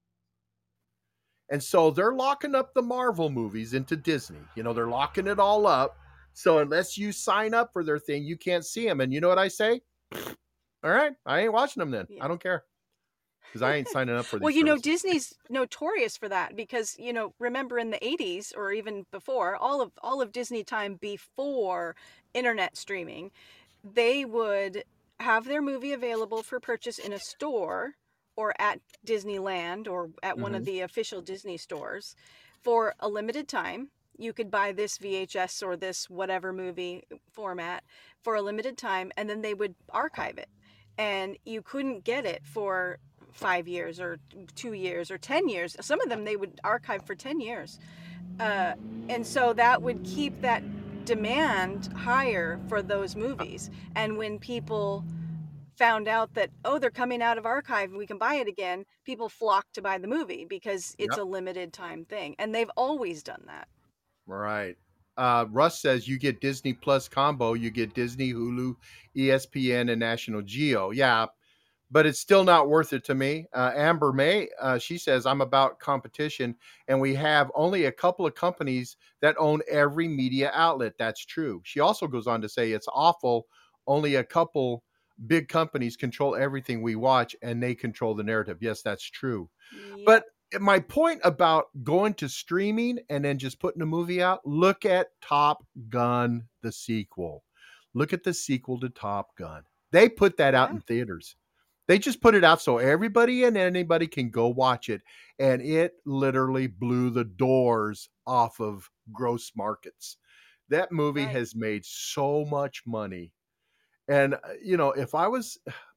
And so they're locking up the Marvel movies into Disney. They're locking it all up. So unless you sign up for their thing, you can't see them. And you know what I say? All right, I ain't watching them then. yeah. I don't care. because I ain't signing up for Well, these services. Disney's notorious for that because, remember in the 80s or even before, all of Disney time before internet streaming, they would have their movie available for purchase in a store or at Disneyland or at one of Hmm. the official Disney stores for a limited time. You could buy this VHS or this whatever movie format for a limited time, and then they would archive it. And you couldn't get it for 5 years or 2 years or 10 years. Some of them they would archive for 10 years. Uh, and so that would keep that demand higher for those movies. And when people found out that, oh, they're coming out of archive and we can buy it again, people flock to buy the movie because it's Yep. a limited time thing. And they've always done that. Right. Russ says you get Disney Plus combo, you get Disney, Hulu, ESPN, and National Geo. Yeah, but it's still not worth it to me. Amber May, she says, I'm about competition, and we have only a couple of companies that own every media outlet. That's true. She also goes on to say it's awful. Only a couple big companies control everything we watch, and they control the narrative. Yes, that's true. But Yep. my point about going to streaming and then just putting a movie out, look at Top Gun, the sequel. Look at the sequel to Top Gun. They put that out Yeah. in theaters. They just put it out so everybody and anybody can go watch it. And it literally blew the doors off of gross markets. That movie Right. has made so much money. And, if I was,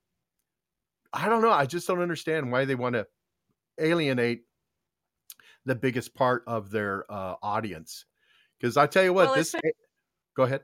I don't know, I just don't understand why they want to alienate the biggest part of their audience. Because I tell you what, Well, this, go ahead.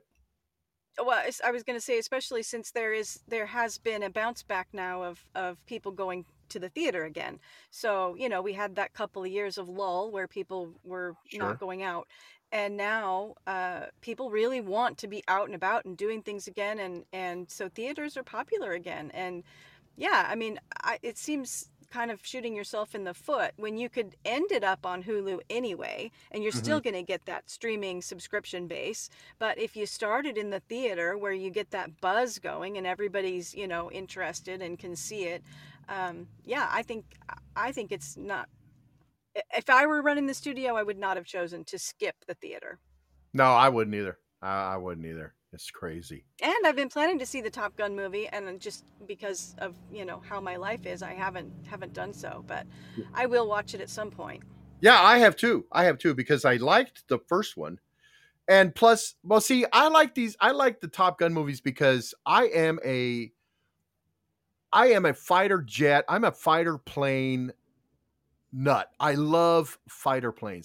I was going to say, especially since there has been a bounce back now of people going to the theater again. So we had that couple of years of lull where people were not Sure. going out, and now people really want to be out and about and doing things again, and so theaters are popular again. And yeah, I mean, it seems kind of shooting yourself in the foot when you could end it up on Hulu anyway, and you're Hmm. still going to get that streaming subscription base. But if you started in the theater where you get that buzz going and everybody's, interested and can see it, yeah, I think it's not. If I were running the studio, I would not have chosen to skip the theater. No, I wouldn't either. I wouldn't either. It's crazy. And I've been planning to see the Top Gun movie, and just because of how my life is, I haven't done so, but I will watch it at some point. Yeah, I have too. I have too because I liked the first one. And plus, well, see, I like the Top Gun movies because I am a fighter jet. I'm a fighter plane nut. I love fighter planes.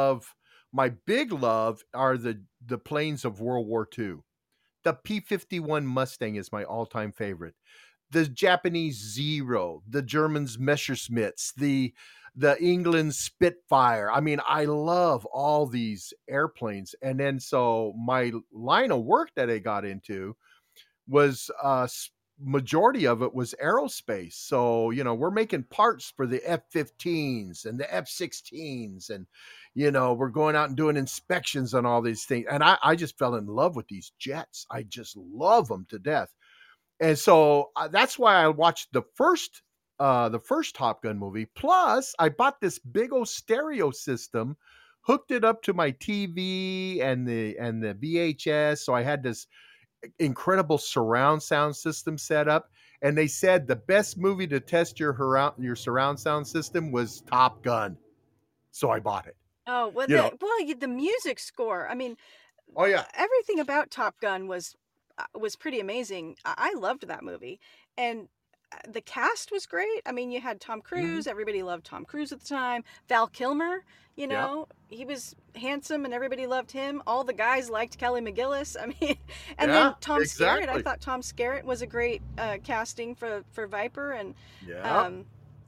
My big love are the planes of World War II. The P-51 Mustang is my all-time favorite. The Japanese Zero, the Germans Messerschmitts, the England Spitfire. I mean, I love all these airplanes. And then so my line of work that I got into was majority of it was aerospace. So, we're making parts for the F-15s and the F-16s, and we're going out and doing inspections on all these things. And I just fell in love with these jets. I just love them to death. And so that's why I watched the first Top Gun movie. Plus, I bought this big old stereo system, hooked it up to my TV and the VHS. So I had this incredible surround sound system set up. And they said the best movie to test your surround sound system was Top Gun. So I bought it. Oh, well, You know, the music score. I mean, oh yeah. everything about Top Gun was pretty amazing. I loved that movie, and the cast was great. I mean, you had Tom Mhm. Cruise. Everybody loved Tom Cruise at the time. Val Kilmer, Yeah, he was handsome, and everybody loved him. All the guys liked Kelly McGillis. I mean, and yeah, then Tom Skerritt. I exactly. thought Tom Skerritt was a great casting for Viper, and Yeah. um,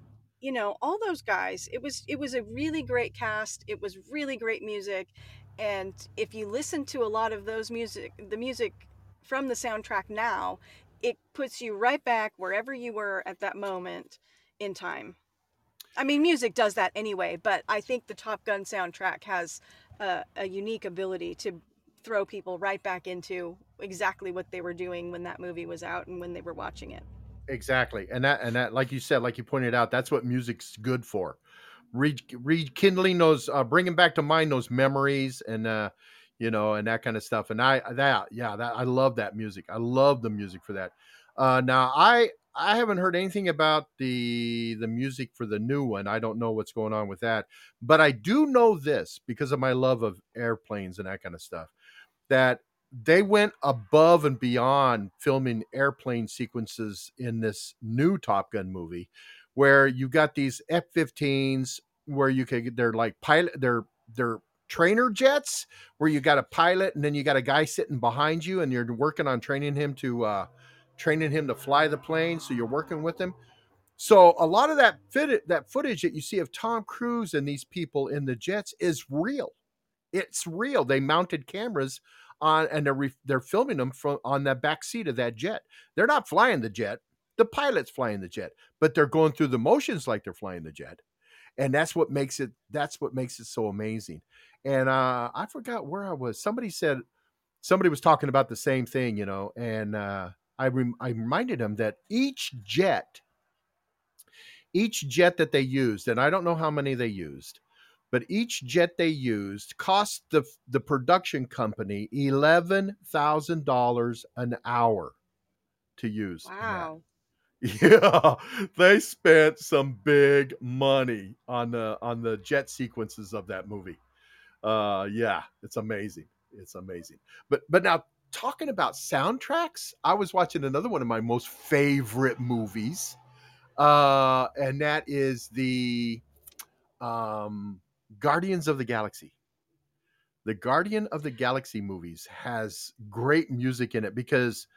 all those guys. It was a really great cast. It was really great music, and if you listen to a lot of the music from the soundtrack now, it puts you right back wherever you were at that moment in time. I mean, music does that anyway, but I think the Top Gun soundtrack has a unique ability to throw people right back into exactly what they were doing when that movie was out and when they were watching it. Exactly. And that, like you said, like you pointed out, that's what music's good for. Rekindling those, bringing back to mind those memories, and and that kind of stuff. And I love that music. I love the music for that. Now I haven't heard anything about the music for the new one. I don't know what's going on with that, but I do know this because of my love of airplanes and that kind of stuff, that they went above and beyond filming airplane sequences in this new Top Gun movie, where you got these F-15s where they're like they're trainer jets where you got a pilot and then you got a guy sitting behind you and you're working on training him to fly the plane. So you're working with him. So a lot of that footage that you see of Tom Cruise and these people in the jets is real. It's real. They mounted cameras on, and they're filming them from on the back seat of that jet. They're not flying the jet. The pilot's flying the jet, but they're going through the motions like they're flying the jet, and that's what makes it so amazing. And I forgot where I was. Somebody was talking about the same thing, and I reminded them that each jet that they used, and I don't know how many they used, but each jet they used cost the production company $11,000 an hour to use in that. Wow. Yeah, they spent some big money on the jet sequences of that movie. Yeah, it's amazing. It's amazing. But now, talking about soundtracks, I was watching another one of my most favorite movies, and that is the um, Guardians of the Galaxy. The Guardian of the Galaxy movies has great music in it because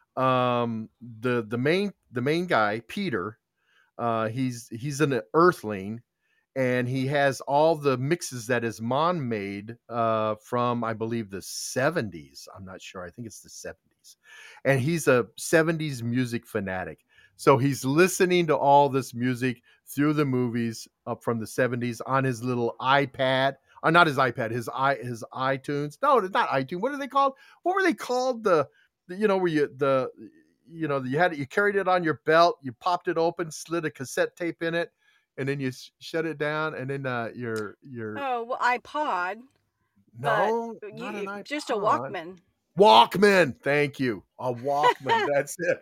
the main guy, Peter, he's an Earthling, and he has all the mixes that his mom made from, I believe, the 70s. I'm not sure. I think it's the 70s. And he's a 70s music fanatic. So he's listening to all this music through the movies up from the 70s on his little iPad. Not his iPad, his iTunes. No, it's not iTunes. What are they called? What were they called? Where you carried it on your belt, you popped it open, slid a cassette tape in it, and then you shut it down, and then your Oh, well, iPod, but no, not an just a iPod. Walkman. Walkman. Thank you. A Walkman. That's it.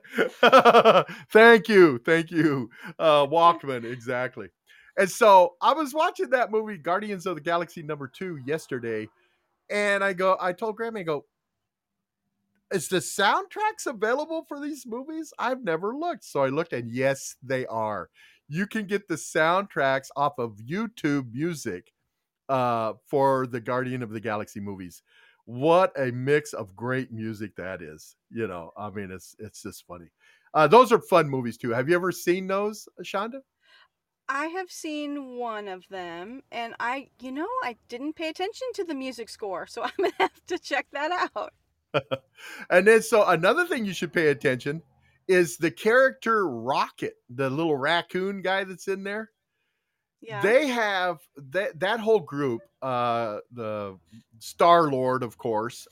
Thank you. Walkman. Exactly. And so I was watching that movie, Guardians of the Galaxy #2, yesterday, and I told Grammy, I go, is the soundtracks available for these movies? I've never looked. So I looked, and yes, they are. You can get the soundtracks off of YouTube Music for the Guardian of the Galaxy movies. What a mix of great music that is. I mean, it's just funny. Those are fun movies too. Have you ever seen those, Shonda? I have seen one of them, and I didn't pay attention to the music score, so I'm gonna have to check that out. And then, so another thing you should pay attention is the character Rocket, the little raccoon guy that's in there. Yeah. They have that whole group, the Star Lord, of course,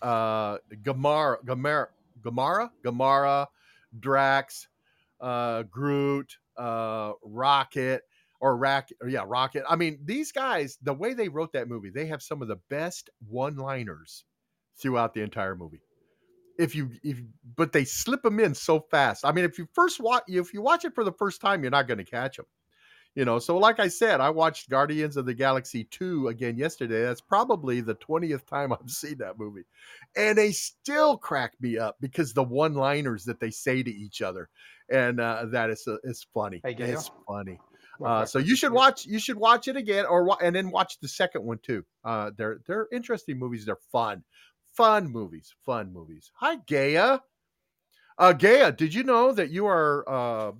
Gamara, Drax, Groot, Rocket, Rocket. I mean, these guys, the way they wrote that movie, they have some of the best one-liners throughout the entire movie. But they slip them in so fast. I mean, if you watch it for the first time, you're not going to catch them. So like I said, I watched Guardians of the Galaxy 2 again yesterday. That's probably the 20th time I've seen that movie. And they still crack me up because the one-liners that they say to each other. And that is funny. Hey, Gail. It's funny. Well, So you should watch it again, and then watch the second one too. They're interesting movies. They're fun movies. Hi, Gaia. Gaia, did you know that you are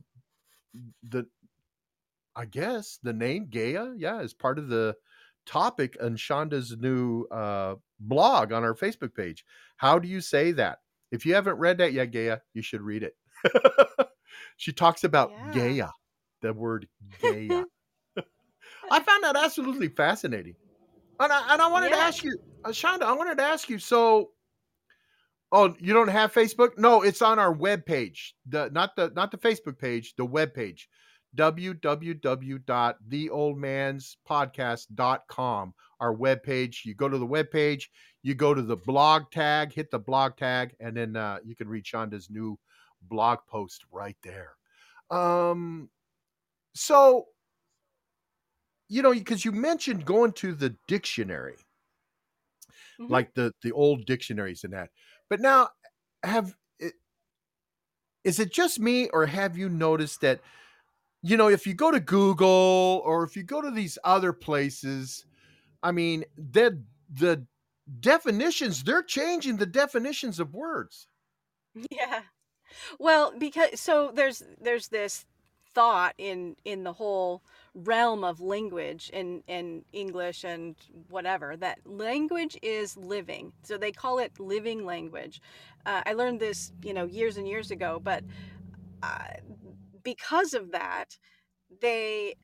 I guess the name Gaia, is part of the topic on Shonda's new blog on our Facebook page. How do you say that? If you haven't read that yet, Gaia, you should read it. She talks about Gaia, the word Gaia. I found that absolutely fascinating. And I wanted to ask you, Shonda, so Oh, you don't have Facebook? No, it's on our webpage. Not the Facebook page, the webpage. www.theoldmanspodcast.com. Our webpage. You go to the webpage, you go to the blog tag, hit the blog tag, and then you can read Shonda's new blog post right there. So, because you mentioned going to the dictionary, Mm-hmm. like the old dictionaries and that. But now, is it just me, or have you noticed that, if you go to Google or if you go to these other places, I mean, the definitions, they're changing the definitions of words. Yeah. Well, because so there's this thought in the whole realm of language in English and whatever, that language is living. So they call it living language. I learned this, years and years ago, but uh, because of that, they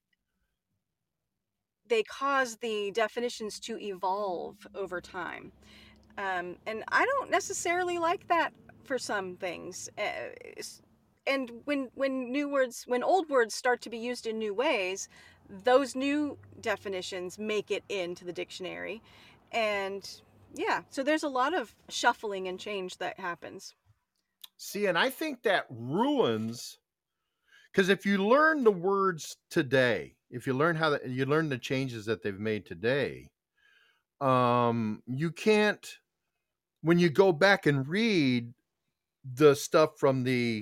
they cause the definitions to evolve over time. And I don't necessarily like that for some things. And when old words start to be used in new ways, those new definitions make it into the dictionary. And yeah, so there's a lot of shuffling and change that happens. See, and I think that ruins, because if you learn the words today, if you learn you learn the changes that they've made today, you can't, when you go back and read the stuff from the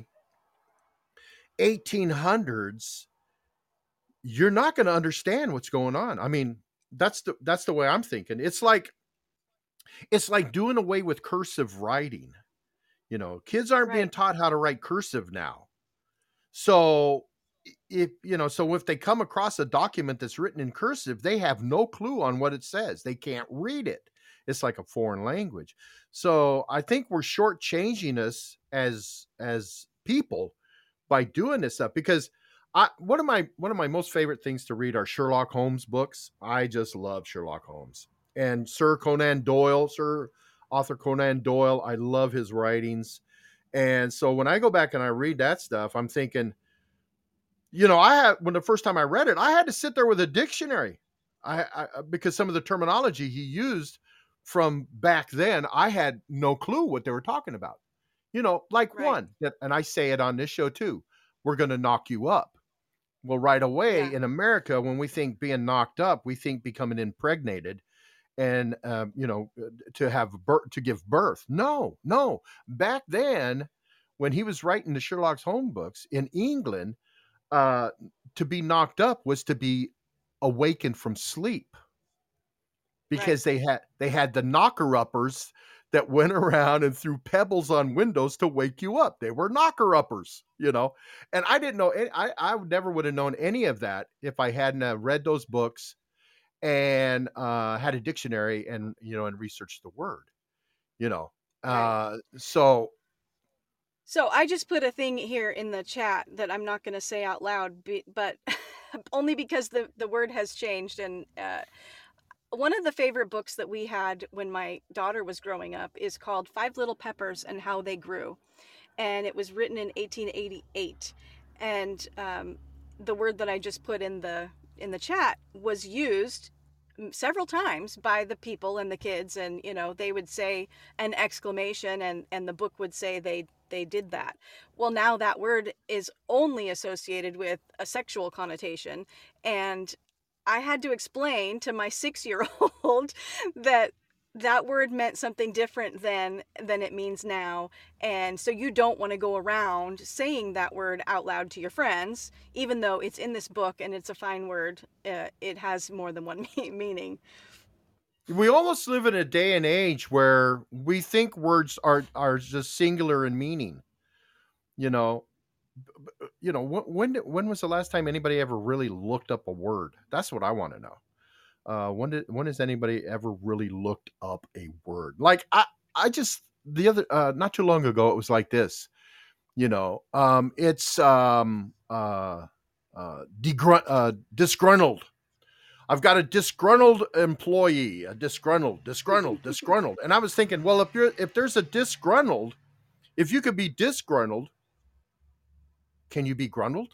1800s, you're not going to understand what's going on. I mean, that's the way I'm thinking. It's like doing away with cursive writing. Kids aren't being Right. taught how to write cursive now. So if they come across a document that's written in cursive, they have no clue on what it says. They can't read it. It's like a foreign language. So I think we're shortchanging us as people by doing this stuff, because one of my most favorite things to read are Sherlock Holmes books. I just love Sherlock Holmes and Sir Arthur Conan Doyle. I love his writings. And so when I go back and I read that stuff, I'm thinking, when the first time I read it, I had to sit there with a dictionary. Because some of the terminology he used from back then, I had no clue what they were talking about. Like Right. and I say it on this show too, we're going to knock you up. Well, right away Yeah. in America, when we think being knocked up, we think becoming impregnated and, to give birth. No, no. Back then, when he was writing the Sherlock Holmes books in England, to be knocked up was to be awakened from sleep, Right. because they had the knocker uppers that went around and threw pebbles on windows to wake you up. They were knocker uppers, and I didn't know. I never would have known any of that if I hadn't read those books and had a dictionary and researched the word. You know, Right. so So I just put a thing here in the chat that I'm not going to say out loud, but only because the word has changed. And one of the favorite books that we had when my daughter was growing up is called Five Little Peppers and How They Grew, and it was written in 1888. And the word that I just put in the chat was used several times by the people and the kids, and they would say an exclamation, and the book would say they did that. Well, now that word is only associated with a sexual connotation, and I had to explain to my 6-year-old that that word meant something different than it means now. And so you don't want to go around saying that word out loud to your friends, even though it's in this book and it's a fine word. It has more than one meaning. we almost live in a day and age where we think words are just singular in meaning. You know, when was the last time anybody ever really looked up a word? That's what I want to know. When has anybody ever really looked up a word? Like I just the other not too long ago it was like this. It's disgruntled. I've got a disgruntled employee, a disgruntled. And I was thinking, well, if there's a disgruntled, if you could be disgruntled, can you be gruntled?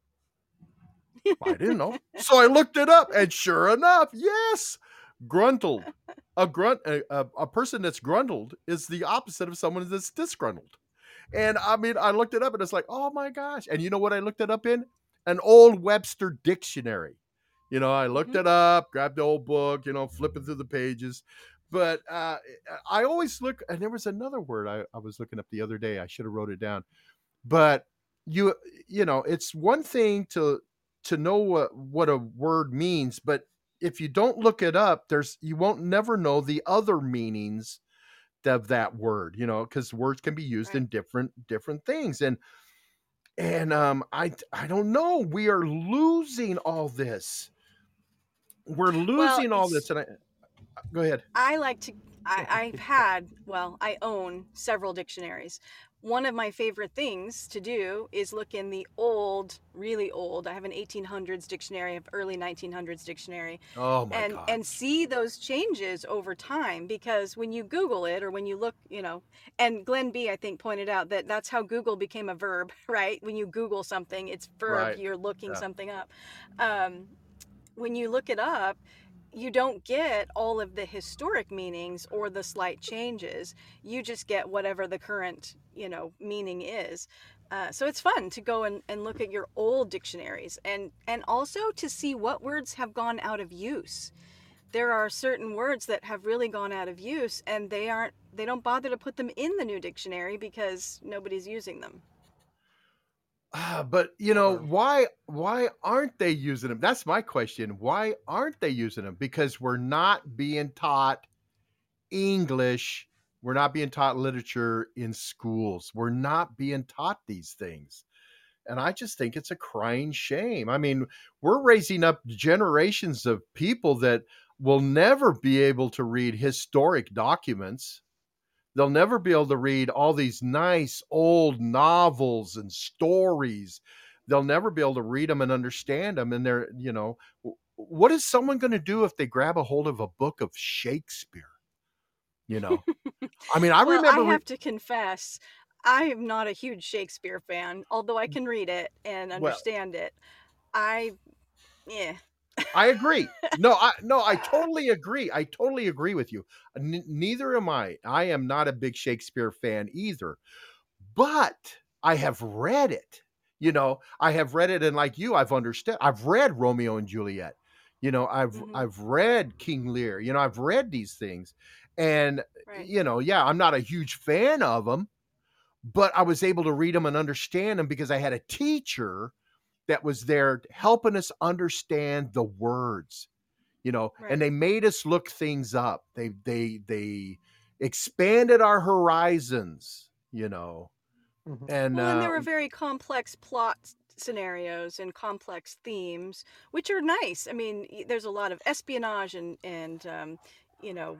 I didn't know. So I looked it up, and sure enough, yes, gruntled. A person that's gruntled is the opposite of someone that's disgruntled. And I mean, I looked it up, and it's like, oh my gosh. And you know what I looked it up in? An old Webster dictionary. I looked it up, grabbed the old book, flipping through the pages. But I always look, and there was another word I was looking up the other day. I should have wrote it down. But it's one thing to know what a word means, but if you don't look it up, you won't never know the other meanings of that word, because words can be used Right. in different things. And I don't know. We are losing all this. We're Well, losing all this. And go ahead. I like to, I own several dictionaries. One of my favorite things to do is look in the old, really old, I have an 1800s dictionary, I have early 1900s dictionary, Oh my and gosh. see those changes over time, because when you Google it, or when you look, and Glenn B, I think, pointed out that that's how Google became a verb, right? When you Google something, it's verb, Right. you're looking Yeah. something up. When you look it up, you don't get all of the historic meanings or the slight changes. You just get whatever the current, meaning is. So it's fun to go and look at your old dictionaries, and also to see what words have gone out of use. There are certain words that have really gone out of use, and they don't bother to put them in the new dictionary because nobody's using them. But Uh, why aren't they using them? That's my question. Why aren't they using them? Because we're not being taught English. We're not being taught literature in schools. We're not being taught these things. And I just think it's a crying shame. I mean, we're raising up generations of people that will never be able to read historic documents. They'll never be able to read all these nice old novels and stories. They'll never be able to read them and understand them. And what is someone going to do if they grab a hold of a book of Shakespeare? You know, I mean, I Well, I remember, have to confess, I am not a huge Shakespeare fan, although I can read it and well, understand it. I, yeah. I agree. No, I totally agree. I totally agree with you. Neither am I. I am not a big Shakespeare fan either, but I have read it. I have read it, and like you, I've understood. I've read Romeo and Juliet. Hmm. I've read King Lear. I've read these things, and Right. yeah, I'm not a huge fan of them, but I was able to read them and understand them because I had a teacher that was there helping us understand the words, and Right. they made us look things up. They expanded our horizons, mhm. and Well, and there were very complex plot scenarios and complex themes, which are nice. I mean, there's a lot of espionage and you know,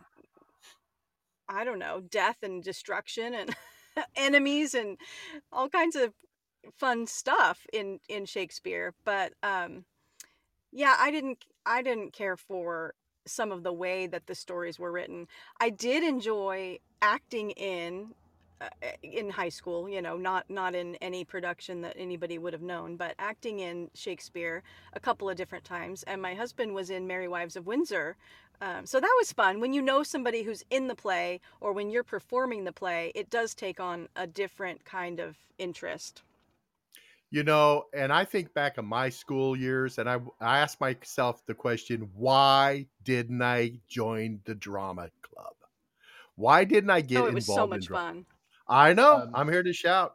I don't know, death and destruction and enemies and all kinds of fun stuff in Shakespeare. But yeah, I didn't care for some of the way that the stories were written. I did enjoy acting in high school, not in any production that anybody would have known, but acting in Shakespeare a couple of different times. And my husband was in Merry Wives of Windsor. So that was fun. When you know somebody who's in the play, or when you're performing the play, it does take on a different kind of interest. and I think back on my school years, and I asked myself the question, why didn't I join the drama club? Why didn't I get Oh, it was so involved in much drama? fun. I know. Um, I'm here to shout.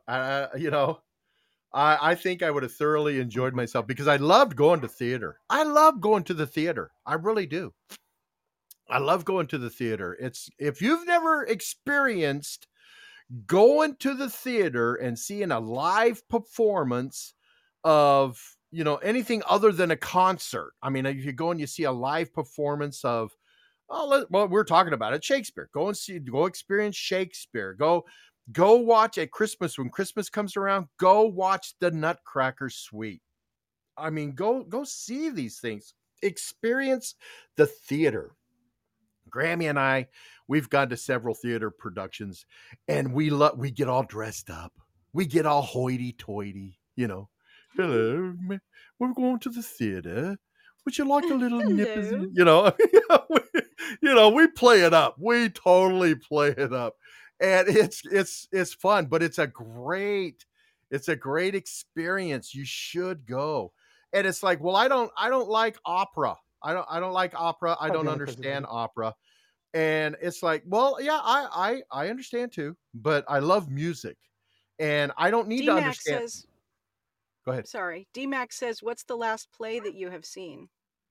I think I would have thoroughly enjoyed mhm. myself because I loved going to theater. I love going to the theater. I really do. I love going to the theater. It's if you've never experienced going to the theater and seeing a live performance of, anything other than a concert. I mean, if you go and you see a live performance of, well, we're talking about it, Shakespeare. Go experience Shakespeare. Go watch at Christmas when Christmas comes around. Go watch the Nutcracker Suite. I mean, go see these things. experience the theater. Grammy and I, we've gone to several theater productions, and we get all dressed up. We get all hoity-toity, you know. Hello, we're going to the theater. Would you like a little nip? Hello. You know, we play it up. We totally play it up, and it's fun. But it's a great experience. You should go. And it's like, well, I don't like opera. I don't like opera. I I've don't the only crazy understand lady. opera. And it's like, well, yeah, I understand too, but I love music, and I don't need to DMAX understand. says, Go ahead. sorry, DMAX says, what's the last play that you have seen?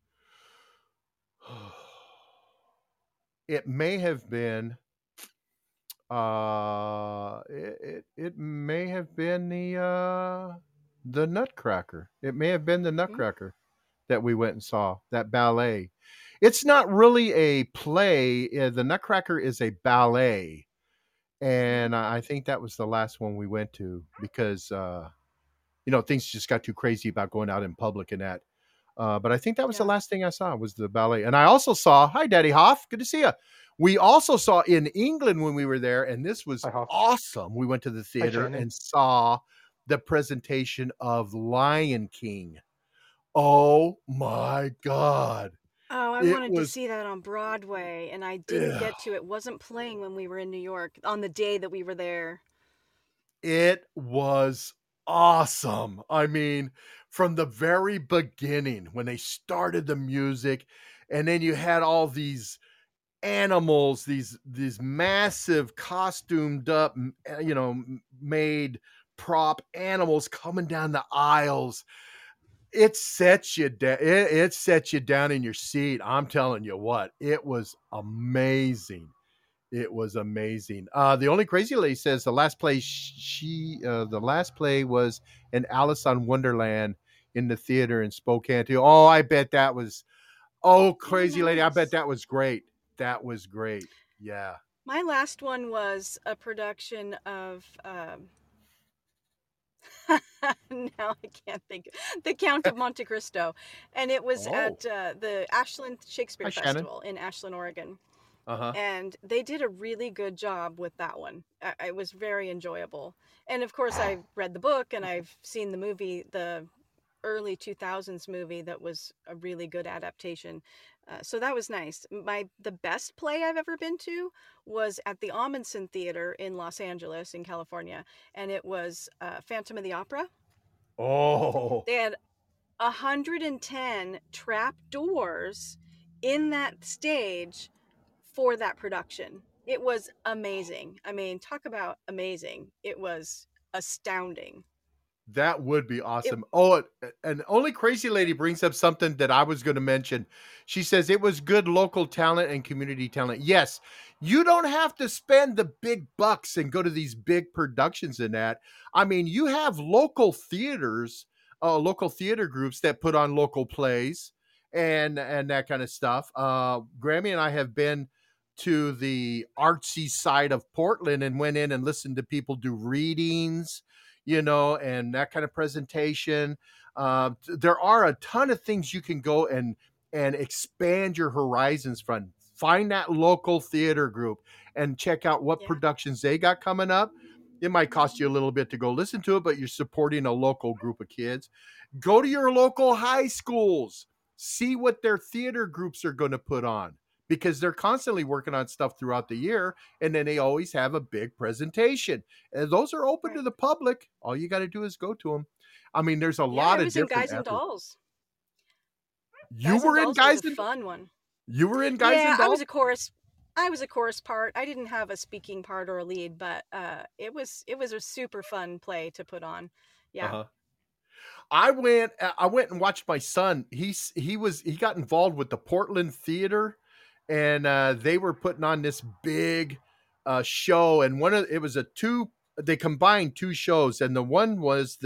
It may have been it may have been the Nutcracker. It may have been the Mm, Nutcracker that we went and saw, that ballet. It's not really a play. The Nutcracker is a ballet, mhm. and I think that was the last one we went to because things just got too crazy about going out in public and that. But I think that was the Yeah. last thing I saw was the ballet. And I also saw, hi, Daddy Hoff. Good to see you. We also saw in England when we were there, and this was Hi, Hoff. awesome. We went to the theater Shannon. and saw the presentation of Lion King. Oh my God. Oh, I It wanted to was, see that on Broadway, and I didn't ugh, get to. It wasn't playing when we were in New York on the day that we were there. it was awesome. I mean, from the very beginning, when they started the music, and then you had all these animals, these massive costumed up, made prop animals coming down the aisles. It sets you down. It sets you down in your seat. I'm telling you what, it was amazing. It was amazing. The only crazy lady says the last play the last play was an Alice on Wonderland in the theater in Spokane too. Oh, I bet that was. Oh, Oh, crazy lady, I bet nice. that was great. That was great. Yeah. My last one was a production of now I can't think, The Count of Monte Cristo, and it was Oh, at the Ashland hi, Shakespeare Shannon. Festival in Ashland, Oregon, Uh huh. and they did a really good job with that one. It was very enjoyable, and of course I've read the book and I've seen the movie, the early 2000s movie that was a really good adaptation. So that was nice. The best play I've ever been to was at the Amundsen Theater in Los Angeles in California, and it was Phantom of the Opera. Oh, They had 110 trap doors in that stage for that production. It was amazing. I mean, talk about amazing. It was astounding. that would be It awesome. Oh, and only crazy lady brings up something that I was going to mention. She says it was good local talent and community talent. Yes, you don't have to spend the big bucks and go to these big productions and that. I mean, you have local theater groups that put on local plays and that kind of stuff. Grammy and I have been to the artsy side of Portland and went in and listened to people do readings, and that kind of presentation. There are a ton of things you can go and expand your horizons from. Find that local theater group and check out what yeah. productions they got coming up. It might cost you a little bit to go listen to it, but you're supporting a local group of kids. Go to your local high schools, see what their theater groups are going to put on because they're constantly working on stuff throughout the year, and then they always have a big presentation. And those are open to Right. the public. All you got to do is go to them. I mean, there's a Yeah, lot I of was in different Guys and efforts. Dolls. You Guys and were in Dolls was Guys a and fun one. you were in Guys Yeah, and Dolls. I was a chorus part. I didn't have a speaking part or a lead, but it was a super fun play to put on. Uh Yeah. huh. I went and watched my son. He got involved with the Portland Theater, and they were putting on this big show. And it was a two. They combined two shows, and the one was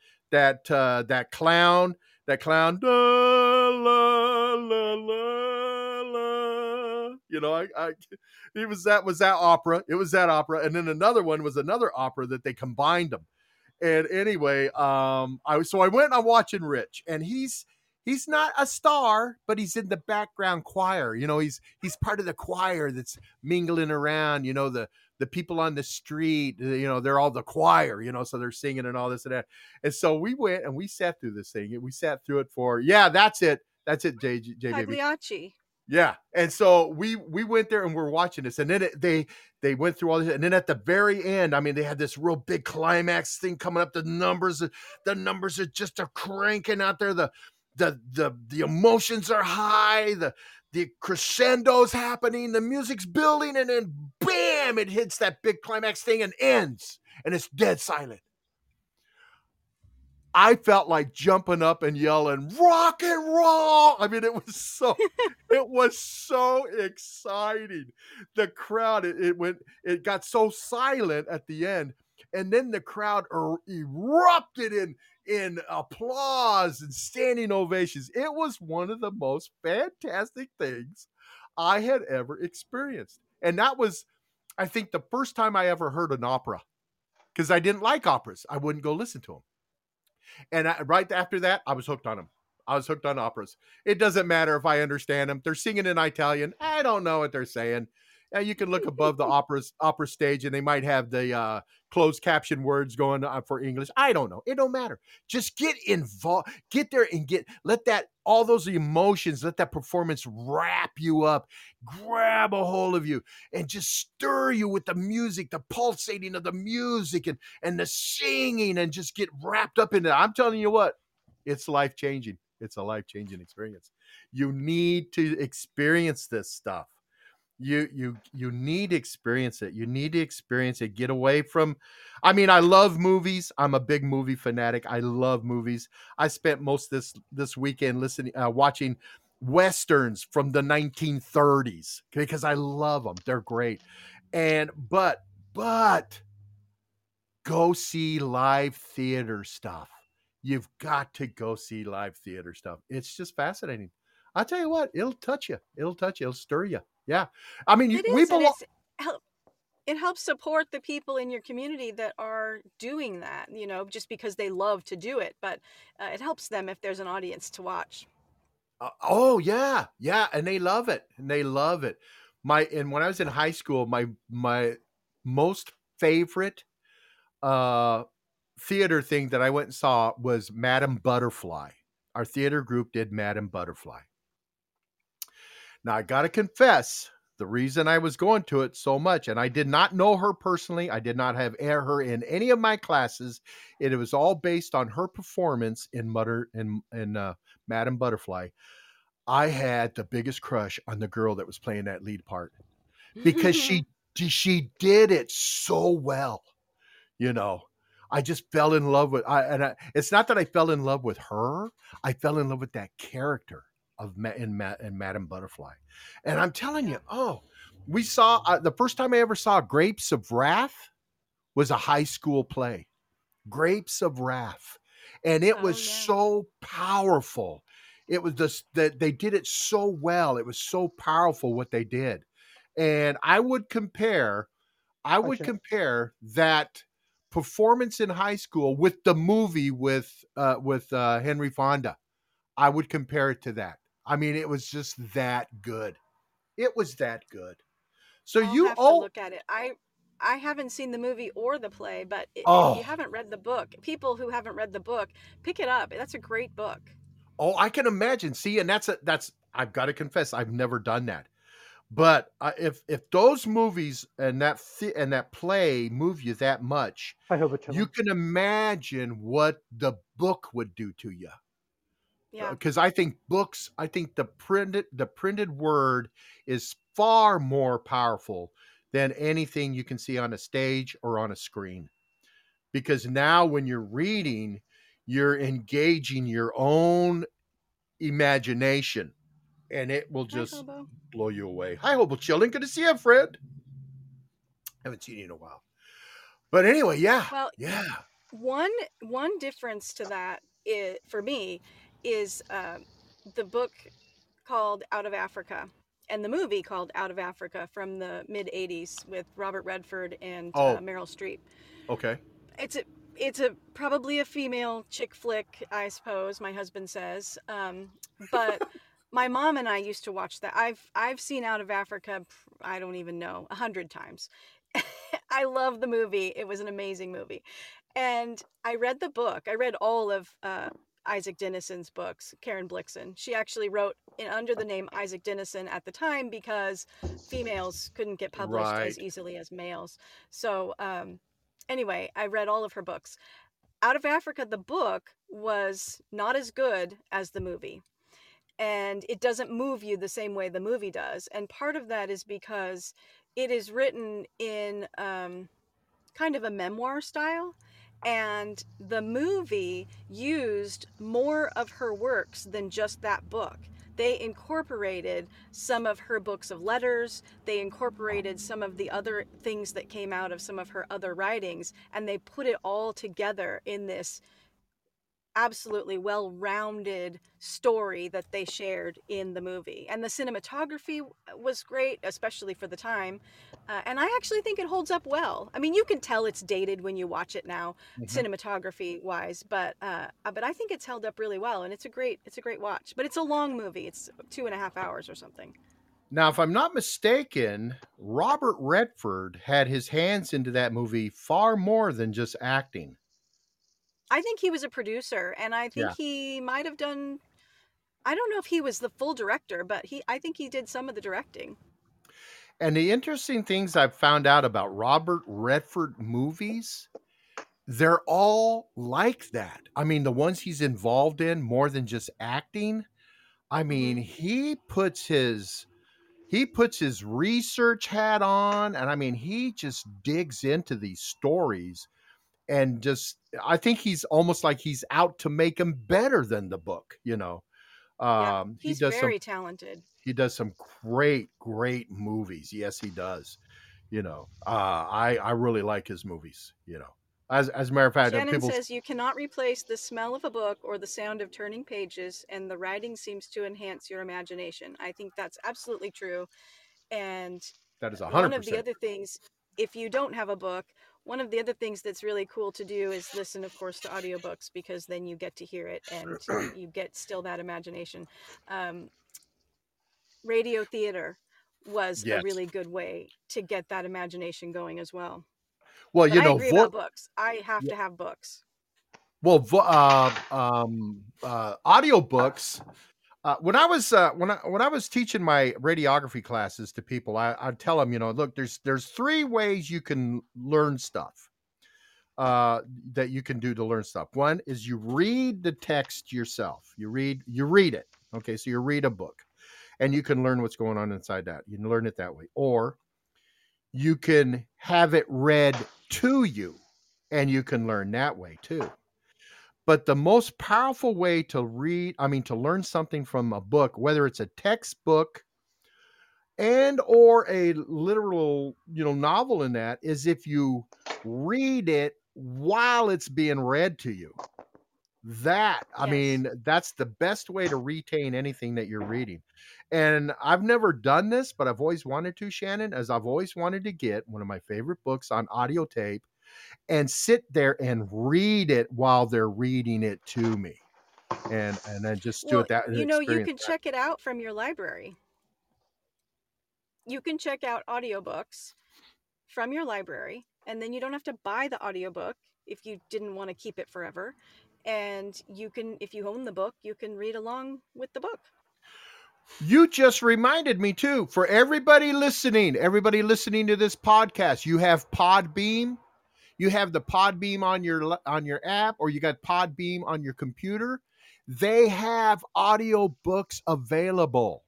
that clown, la, la, la, la, la. It was that opera. It was that opera, and then another one was another opera that they combined them. And anyway, I went. I'm watching Rich, and he's not a star, but he's in the background choir. He's part of the choir that's mingling around. The people on the street. They're all the choir. So they're singing and all this and that. And so we went and we sat through this thing. And we sat through it for that's it, J baby. Pagliacci. Yeah, and so we went there and we're watching this, and then they went through all this, and then at the very end, I mean, they had this real big climax thing coming up. The numbers are just cranking out there. The emotions are high. The crescendo's happening. The music's building, and then bam, it hits that big climax thing and ends, and it's dead silent. I felt like jumping up and yelling, rock and roll. I mean, it was so exciting. The crowd, it got so silent at the end. And then the crowd erupted in applause and standing ovations. It was one of the most fantastic things I had ever experienced. And that was, I think, the first time I ever heard an opera, because I didn't like operas. I wouldn't go listen to them. And right after that, I was hooked on them. I was hooked on operas. It doesn't matter if I understand them. They're singing in Italian. I don't know what they're saying. You can look above the opera stage, and they might have the closed caption words going for English. I don't know. It don't matter. Just get involved. Get there and let all those emotions, let that performance wrap you up, grab a hold of you, and just stir you with the music, the pulsating of the music and the singing, and just get wrapped up in it. I'm telling you what, it's life-changing. It's a life-changing experience. You need to experience this stuff. You need to experience it. You need to experience it. Get away from, I mean, I love movies. I'm a big movie fanatic. I love movies. I spent most this weekend watching Westerns from the 1930s because I love them. They're great. But go see live theater stuff. You've got to go see live theater stuff. It's just fascinating. I'll tell you what, it'll touch you. It'll stir you. Yeah. I mean, it helps support the people in your community that are doing that, just because they love to do it, but it helps them if there's an audience to watch. Oh yeah. Yeah. And they love it. And when I was in high school, my most favorite, theater thing that I went and saw was Madame Butterfly. Our theater group did Madame Butterfly. Now, I got to confess, the reason I was going to it so much, and I did not know her personally, I did not have her in any of my classes. It was all based on her performance in Madame Butterfly. I had the biggest crush on the girl that was playing that lead part because she did it so well. I just fell in love with. It's not that I fell in love with her. I fell in love with that character in Madame Butterfly. And I'm telling you, we saw the first time I ever saw Grapes of Wrath was a high school play, Grapes of Wrath, and it was so powerful. It was that they did it so well. It was so powerful what they did, and I would compare that performance in high school with the movie with Henry Fonda. I would compare it to that. I mean, it was just that good. It was that good. So I'll have to look at it. I haven't seen the movie or the play, but if you haven't read the book, people who haven't read the book, pick it up. That's a great book. Oh, I can imagine. See, and that's I've got to confess, I've never done that. But if those movies and that play move you that much, I hope it you can imagine what the book would do to you. Yeah. Because I think the printed word is far more powerful than anything you can see on a stage or on a screen. Because now when you're reading, you're engaging your own imagination, and it will just blow you away. Hi, Hobo Children. Good to see you, friend. Haven't seen you in a while. But anyway, yeah. Well, yeah. One difference to that for me is the book called Out of Africa and the movie called Out of Africa from the mid-'80s with Robert Redford and Meryl Streep. Okay. It's probably a female chick flick, I suppose. My husband says, but my mom and I used to watch that. I've seen Out of Africa. I don't even know 100 times. I love the movie. It was an amazing movie, and I read the book. I read all of Isaac Denison's books. Karen Blixen. She actually wrote under the name Isaac Denison at the time because females couldn't get published Right. as easily as males. So anyway, I read all of her books. Out of Africa, the book was not as good as the movie. And it doesn't move you the same way the movie does. And part of that is because it is written in kind of a memoir style. And the movie used more of her works than just that book. They incorporated some of her books of letters. They incorporated some of the other things that came out of some of her other writings, and they put it all together in this absolutely well-rounded story that they shared in the movie. And the cinematography was great, especially for the time. And I actually think it holds up well. I mean, you can tell it's dated when you watch it now, cinematography wise, but I think it's held up really well, and it's a great watch. But it's a long movie. It's 2.5 hours or something. Now, if I'm not mistaken, Robert Redford had his hands into that movie far more than just acting. I think he was a producer, and I think Yeah. he might have done. I don't know if he was the full director, but I think he did some of the directing. And the interesting things I've found out about Robert Redford movies, they're all like that. I mean, the ones he's involved in more than just acting. I mean, he puts his research hat on, and I mean, he just digs into these stories, and just I think he's almost like he's out to make them better than the book, you know. Yeah, He he's does some very talented. great movies. Yes, he does. You know, I really like his movies. You know, as a matter of fact, Shannon people. says you cannot replace the smell of a book or the sound of turning pages, and the writing seems to enhance your imagination. I think that's absolutely true. And That is one of the 100%. other things, if you don't have a book, one of the other things that's really cool to do is listen, of course, to audiobooks, because then you get to hear it and you get still that imagination. Radio theater was a Yes. really good way to get that imagination going as well. Well, But you I know, agree about books. I have to have books. well, audiobooks. When I was teaching my radiography classes to people, I'd tell them, you know, look, there's three ways you can learn stuff. That you can do to learn stuff. One is you read the text yourself. You read it. Okay, so you read a book, and you can learn what's going on inside that. You can learn it that way, or you can have it read to you, and you can learn that way too. But the most powerful way to learn something from a book, whether it's a textbook and or a literal, you know, novel in that, is if you read it while it's being read to you. I Yes. mean, that's the best way to retain anything that you're reading. And I've never done this, but I've always wanted to, Shannon, as I've always wanted to get one of my favorite books on audio tape and sit there and read it while they're reading it to me. And then just do Well, it that you know, you experience can that. check it out from your library. You can check out audiobooks from your library, and then you don't have to buy the audiobook if you didn't want to keep it forever. And you can, if you own the book, you can read along with the book. You just reminded me too, for everybody listening to this podcast, you have Podbeam. You have the Podbeam on your app, or you got Podbeam on your computer. They have audio books available.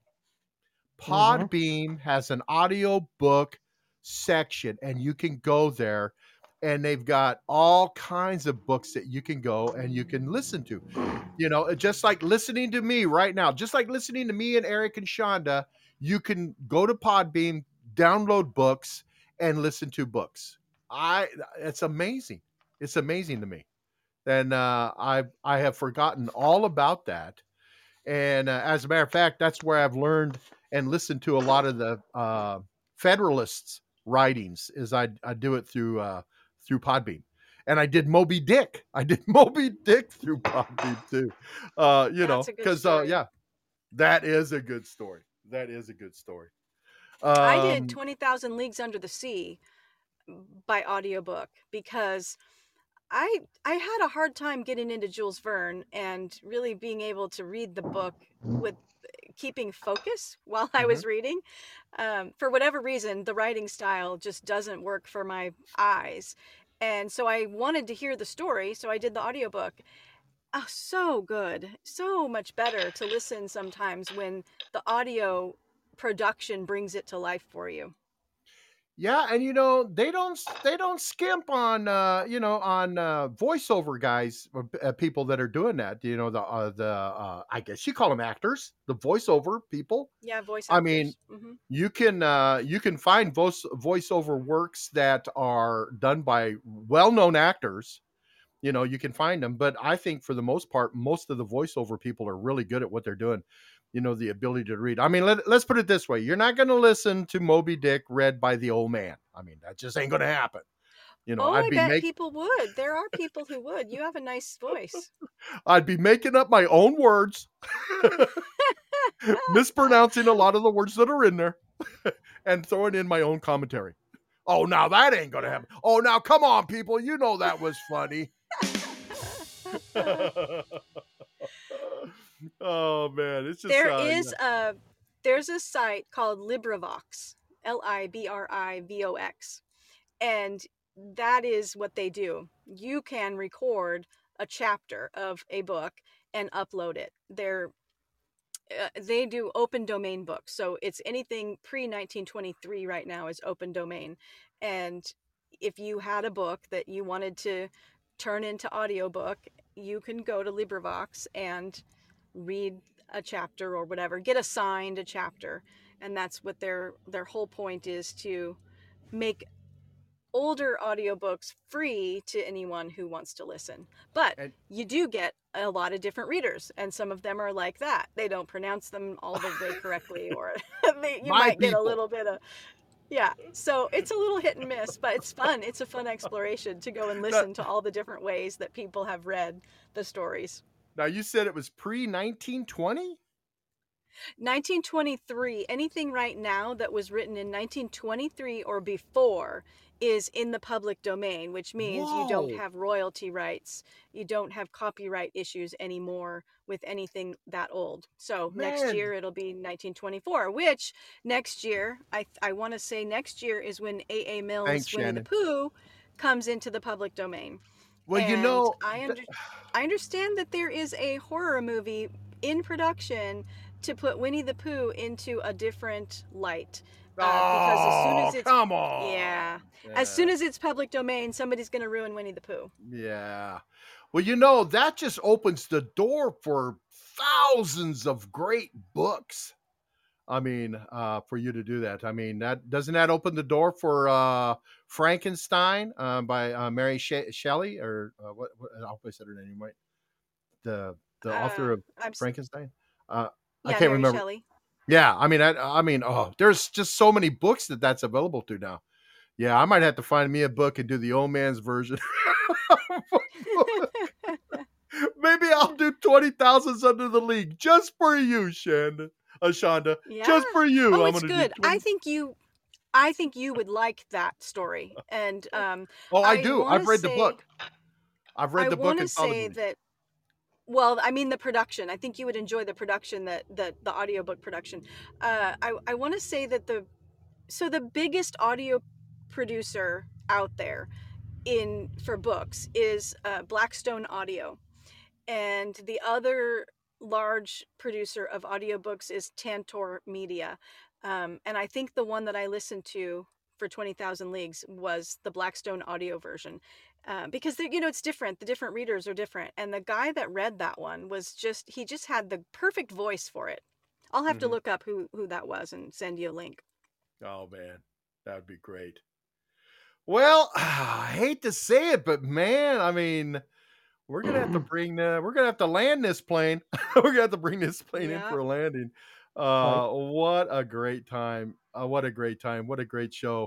Podbeam has an audio book section, and you can go there, and they've got all kinds of books that you can go and you can listen to. You know, just like listening to me right now, just like listening to me and Eric and Shonda, you can go to Podbeam, download books, and listen to books. It's amazing. It's amazing to me. And I have forgotten all about that. And as a matter of fact, that's where I've learned and listened to a lot of the Federalists' writings. Is I do it through Podbean, and I did Moby Dick. I did Moby Dick through Podbean too. That's a good because story. yeah, that is a good story. That is a good story. I did Um, 20,000 Leagues Under the Sea by audiobook because I had a hard time getting into Jules Verne and really being able to read the book with keeping focus while I mhm. was reading. For whatever reason, the writing style just doesn't work for my eyes. And so I wanted to hear the story, so I did the audiobook. Oh, so good. So much better to listen sometimes when the audio production brings it to life for you. Yeah, and they don't skimp on voiceover guys, people that are doing that. I guess you call them actors, the voiceover people. Yeah, voice I mean, actors. Hmm. you can find voiceover works that are done by well-known actors. You can find them, but I think for the most part, most of the voiceover people are really good at what they're doing. The ability to read. I mean, let's put it this way: you're not going to listen to Moby Dick read by the old man. I mean, that just ain't going to happen. Oh, I'd I be bet make people would. There are people who would. You have a nice voice. I'd be making up my own words, mispronouncing a lot of the words that are in there, and throwing in my own commentary. Oh, now that ain't going to Yeah. happen. Oh, now come on, people, that was funny. Oh man, it's just There yeah. is there's a site called LibriVox, LibriVox, and that is what they do. You can record a chapter of a book and upload it. They do open domain books, so it's anything pre 1923 right now is open domain. And if you had a book that you wanted to turn into audiobook, you can go to LibriVox and read a chapter or whatever, get assigned a chapter, and that's what their whole point is, to make older audiobooks free to anyone who wants to listen. But And you do get a lot of different readers, and some of them are like that. They don't pronounce them all the way correctly, or you my might get a people. little bit of, yeah. So it's a little hit and miss, but it's fun. It's a fun exploration to go and Now, listen to all the different ways that people have read the stories. now you said it was pre 1920. 1923, anything right now that was written in 1923 or before is in the public domain, which means you don't Whoa, have royalty rights. You don't have copyright issues anymore with anything that old. So next man! year it'll be 1924, which next year, I want to say next year is when A.A. Thanks, Milne's Winnie the Shannon. Pooh comes into the public domain. Well, And I understand that there is a horror movie in production to put Winnie the Pooh into a different light. Because as soon oh, as it's, come on. yeah, as Yeah, soon as it's public domain, somebody's going to ruin Winnie the Pooh. yeah. Well, that just opens the door for thousands of great books. I mean, for you to do that. I mean, that doesn't that open the door for Frankenstein by Mary Shelley, or what? I hope I said her name right. The author of I'm, Frankenstein. Uh, I yeah, can't Mary remember. Shelley. Yeah, oh, there's just so many books that's available to now. Yeah, I might have to find me a book and do the old man's version. Maybe I'll do 20,000s under the league just for you, Shonda. Yeah. Just for you, Oh, I'm it's gonna do good. 20. I think you would like that story. And Oh, I I do. want I've to read the say, book. I've read the book and saw the movie. that, well, I mean the production. I think you would enjoy the production, that the audiobook production. I want to say that the biggest audio producer out there in for books is Blackstone Audio, and the other large producer of audiobooks is Tantor Media. And I think the one that I listened to for 20,000 Leagues was the Blackstone audio version. Because it's different. The different readers are different. And the guy that read that one he just had the perfect voice for it. I'll have to Mhm. look up who that was and send you a link. Oh man, that would be great. Well, I hate to say it, but man, I mean, we're gonna have to land this plane. We're gonna have to bring this plane in Yeah. for a landing. Right. What a great time! What a great time! What a great show!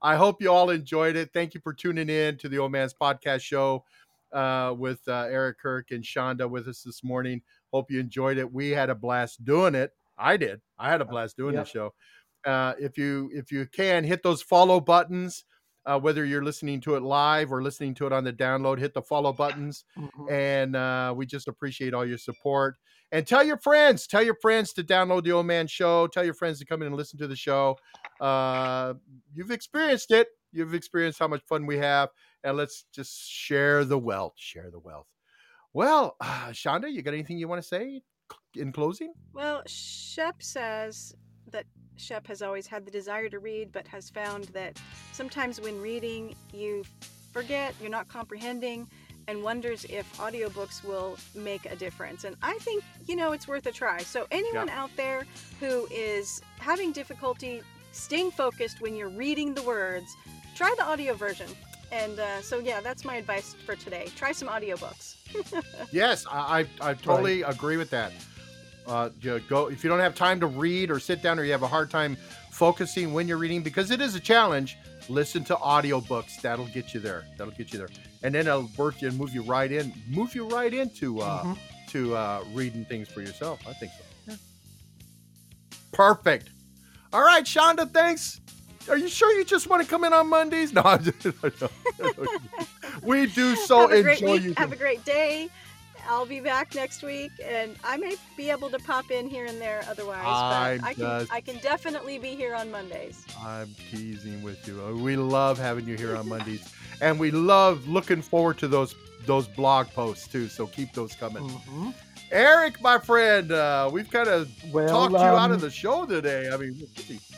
I hope you all enjoyed it. Thank you for tuning in to the Old Man's Podcast Show with Eric Kirk and Shonda with us this morning. Hope you enjoyed it. We had a blast doing it. I did. I had a blast doing the show. If you can, hit those follow buttons. Whether you're listening to it live or listening to it on the download, hit the follow buttons. And we just appreciate all your support. And tell your friends to download the Old Man Show. Tell your friends to come in and listen to the show. You've experienced it. You've experienced how much fun we have. And let's just share the wealth. Well, Shonda, you got anything you want to say in closing? Well, Shep says that Shep has always had the desire to read, but has found that sometimes when reading, you forget, you're not comprehending, and wonders if audiobooks will make a difference. And I think, it's worth a try. So anyone out there who is having difficulty staying focused when you're reading the words, try the audio version. And that's my advice for today. Try some audiobooks. Yes, I totally agree with that. Go if you don't have time to read or sit down, or you have a hard time focusing when you're reading, because it is a challenge. Listen to audiobooks. That'll get you there. And then it'll move you right into reading things for yourself. I think so. Yeah. Perfect. All right, Shonda, thanks. Are you sure you just want to come in on Mondays? No, we do so enjoy you. Have a great day. I'll be back next week, and I may be able to pop in here and there otherwise, but I can definitely be here on Mondays. I'm teasing with you. We love having you here on Mondays, and we love looking forward to those blog posts too, so keep those coming. Mm-hmm. Eric, my friend, we've kind of talked you out of the show today. I mean,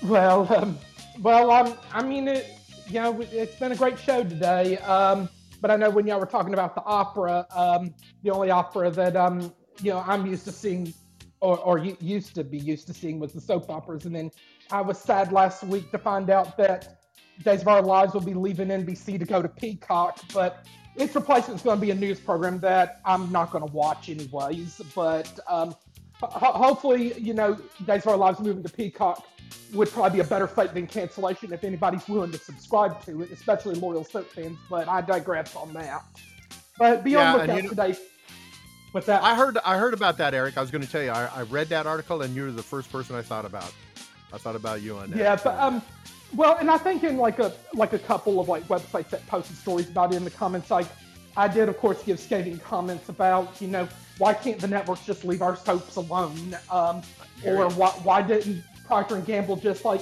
it's been a great show today. But I know when y'all were talking about the opera, the only opera that I'm used to seeing, or used to be used to seeing, was the soap operas. And then I was sad last week to find out that Days of Our Lives will be leaving NBC to go to Peacock, but its replacement is going to be a news program that I'm not going to watch anyways. But hopefully, Days of Our Lives moving to Peacock would probably be a better fate than cancellation if anybody's willing to subscribe to it, especially loyal soap fans. But I digress on that. But be on the lookout today. With that, I heard about that, Eric. I was going to tell you, I read that article, and you were the first person I thought about. I thought about you on that. Yeah, but and I think in like a couple of websites that posted stories about it in the comments, I did of course give scathing comments about why can't the networks just leave our soaps alone, or why didn't Procter & Gamble just sell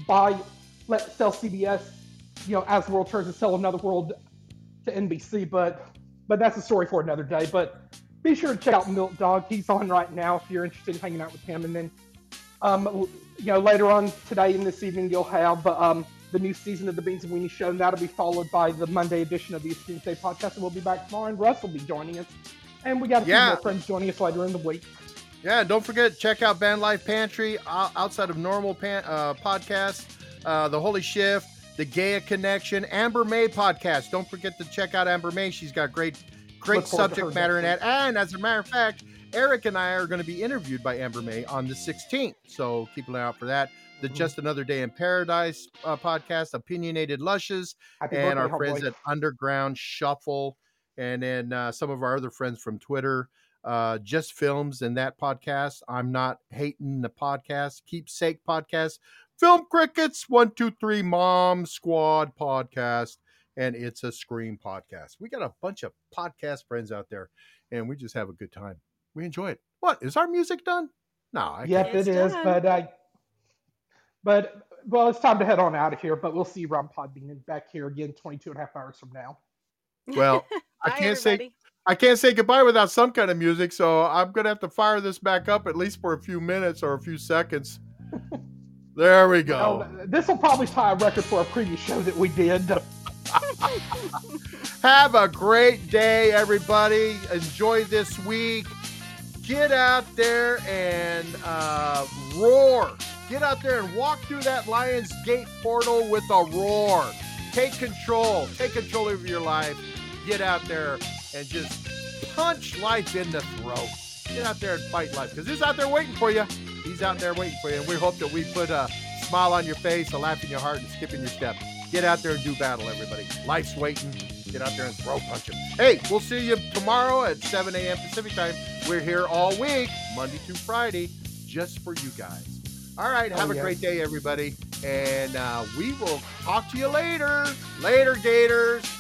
CBS, As the World Turns, and sell Another World to NBC, but that's a story for another day. But be sure to check out Milk Dog. He's on right now if you're interested in hanging out with him. And then, later on today and this evening, you'll have the new season of the Beans and Weenie Show, and that'll be followed by the Monday edition of the Experience Day podcast. And we'll be back tomorrow, and Russ will be joining us. And we got a few more friends joining us later in the week. Yeah, don't forget, check out Band Life Pantry outside of normal podcasts, The Holy Shift, The Gaia Connection, Amber May podcast. Don't forget to check out Amber May. She's got great subject matter in that. And as a matter of fact, Eric and I are going to be interviewed by Amber May on the 16th. So keep an eye out for that. The Just Another Day in Paradise podcast, Opinionated Lushes, and our friends at Underground Shuffle, and then some of our other friends from Twitter. Just Films and that podcast. I'm Not Hating the podcast. Keepsake podcast. Film Crickets 123 Mom Squad podcast, and It's a Scream podcast. We got a bunch of podcast friends out there, and we just have a good time. We enjoy it. What, is our music done? No, Yep, it is. But it's time to head on out of here. But we'll see you around Podbean back here again 22 and a half hours from now. Well, I can't say goodbye without some kind of music, so I'm going to have to fire this back up at least for a few minutes or a few seconds. There we go. Well, this will probably tie a record for a previous show that we did. Have a great day, everybody. Enjoy this week. Get out there and roar. Get out there and walk through that Lion's Gate portal with a roar. Take control. Take control over your life. Get out there and just punch life in the throat. Get out there and fight life, because he's out there waiting for you. He's out there waiting for you, and we hope that we put a smile on your face, a laugh in your heart, and skip in your step. Get out there and do battle, everybody. Life's waiting. Get out there and throw punch him. Hey, we'll see you tomorrow at 7 a.m. Pacific time. We're here all week, Monday through Friday, just for you guys. All right, have a great day, everybody. And we will talk to you later. Later, Gators.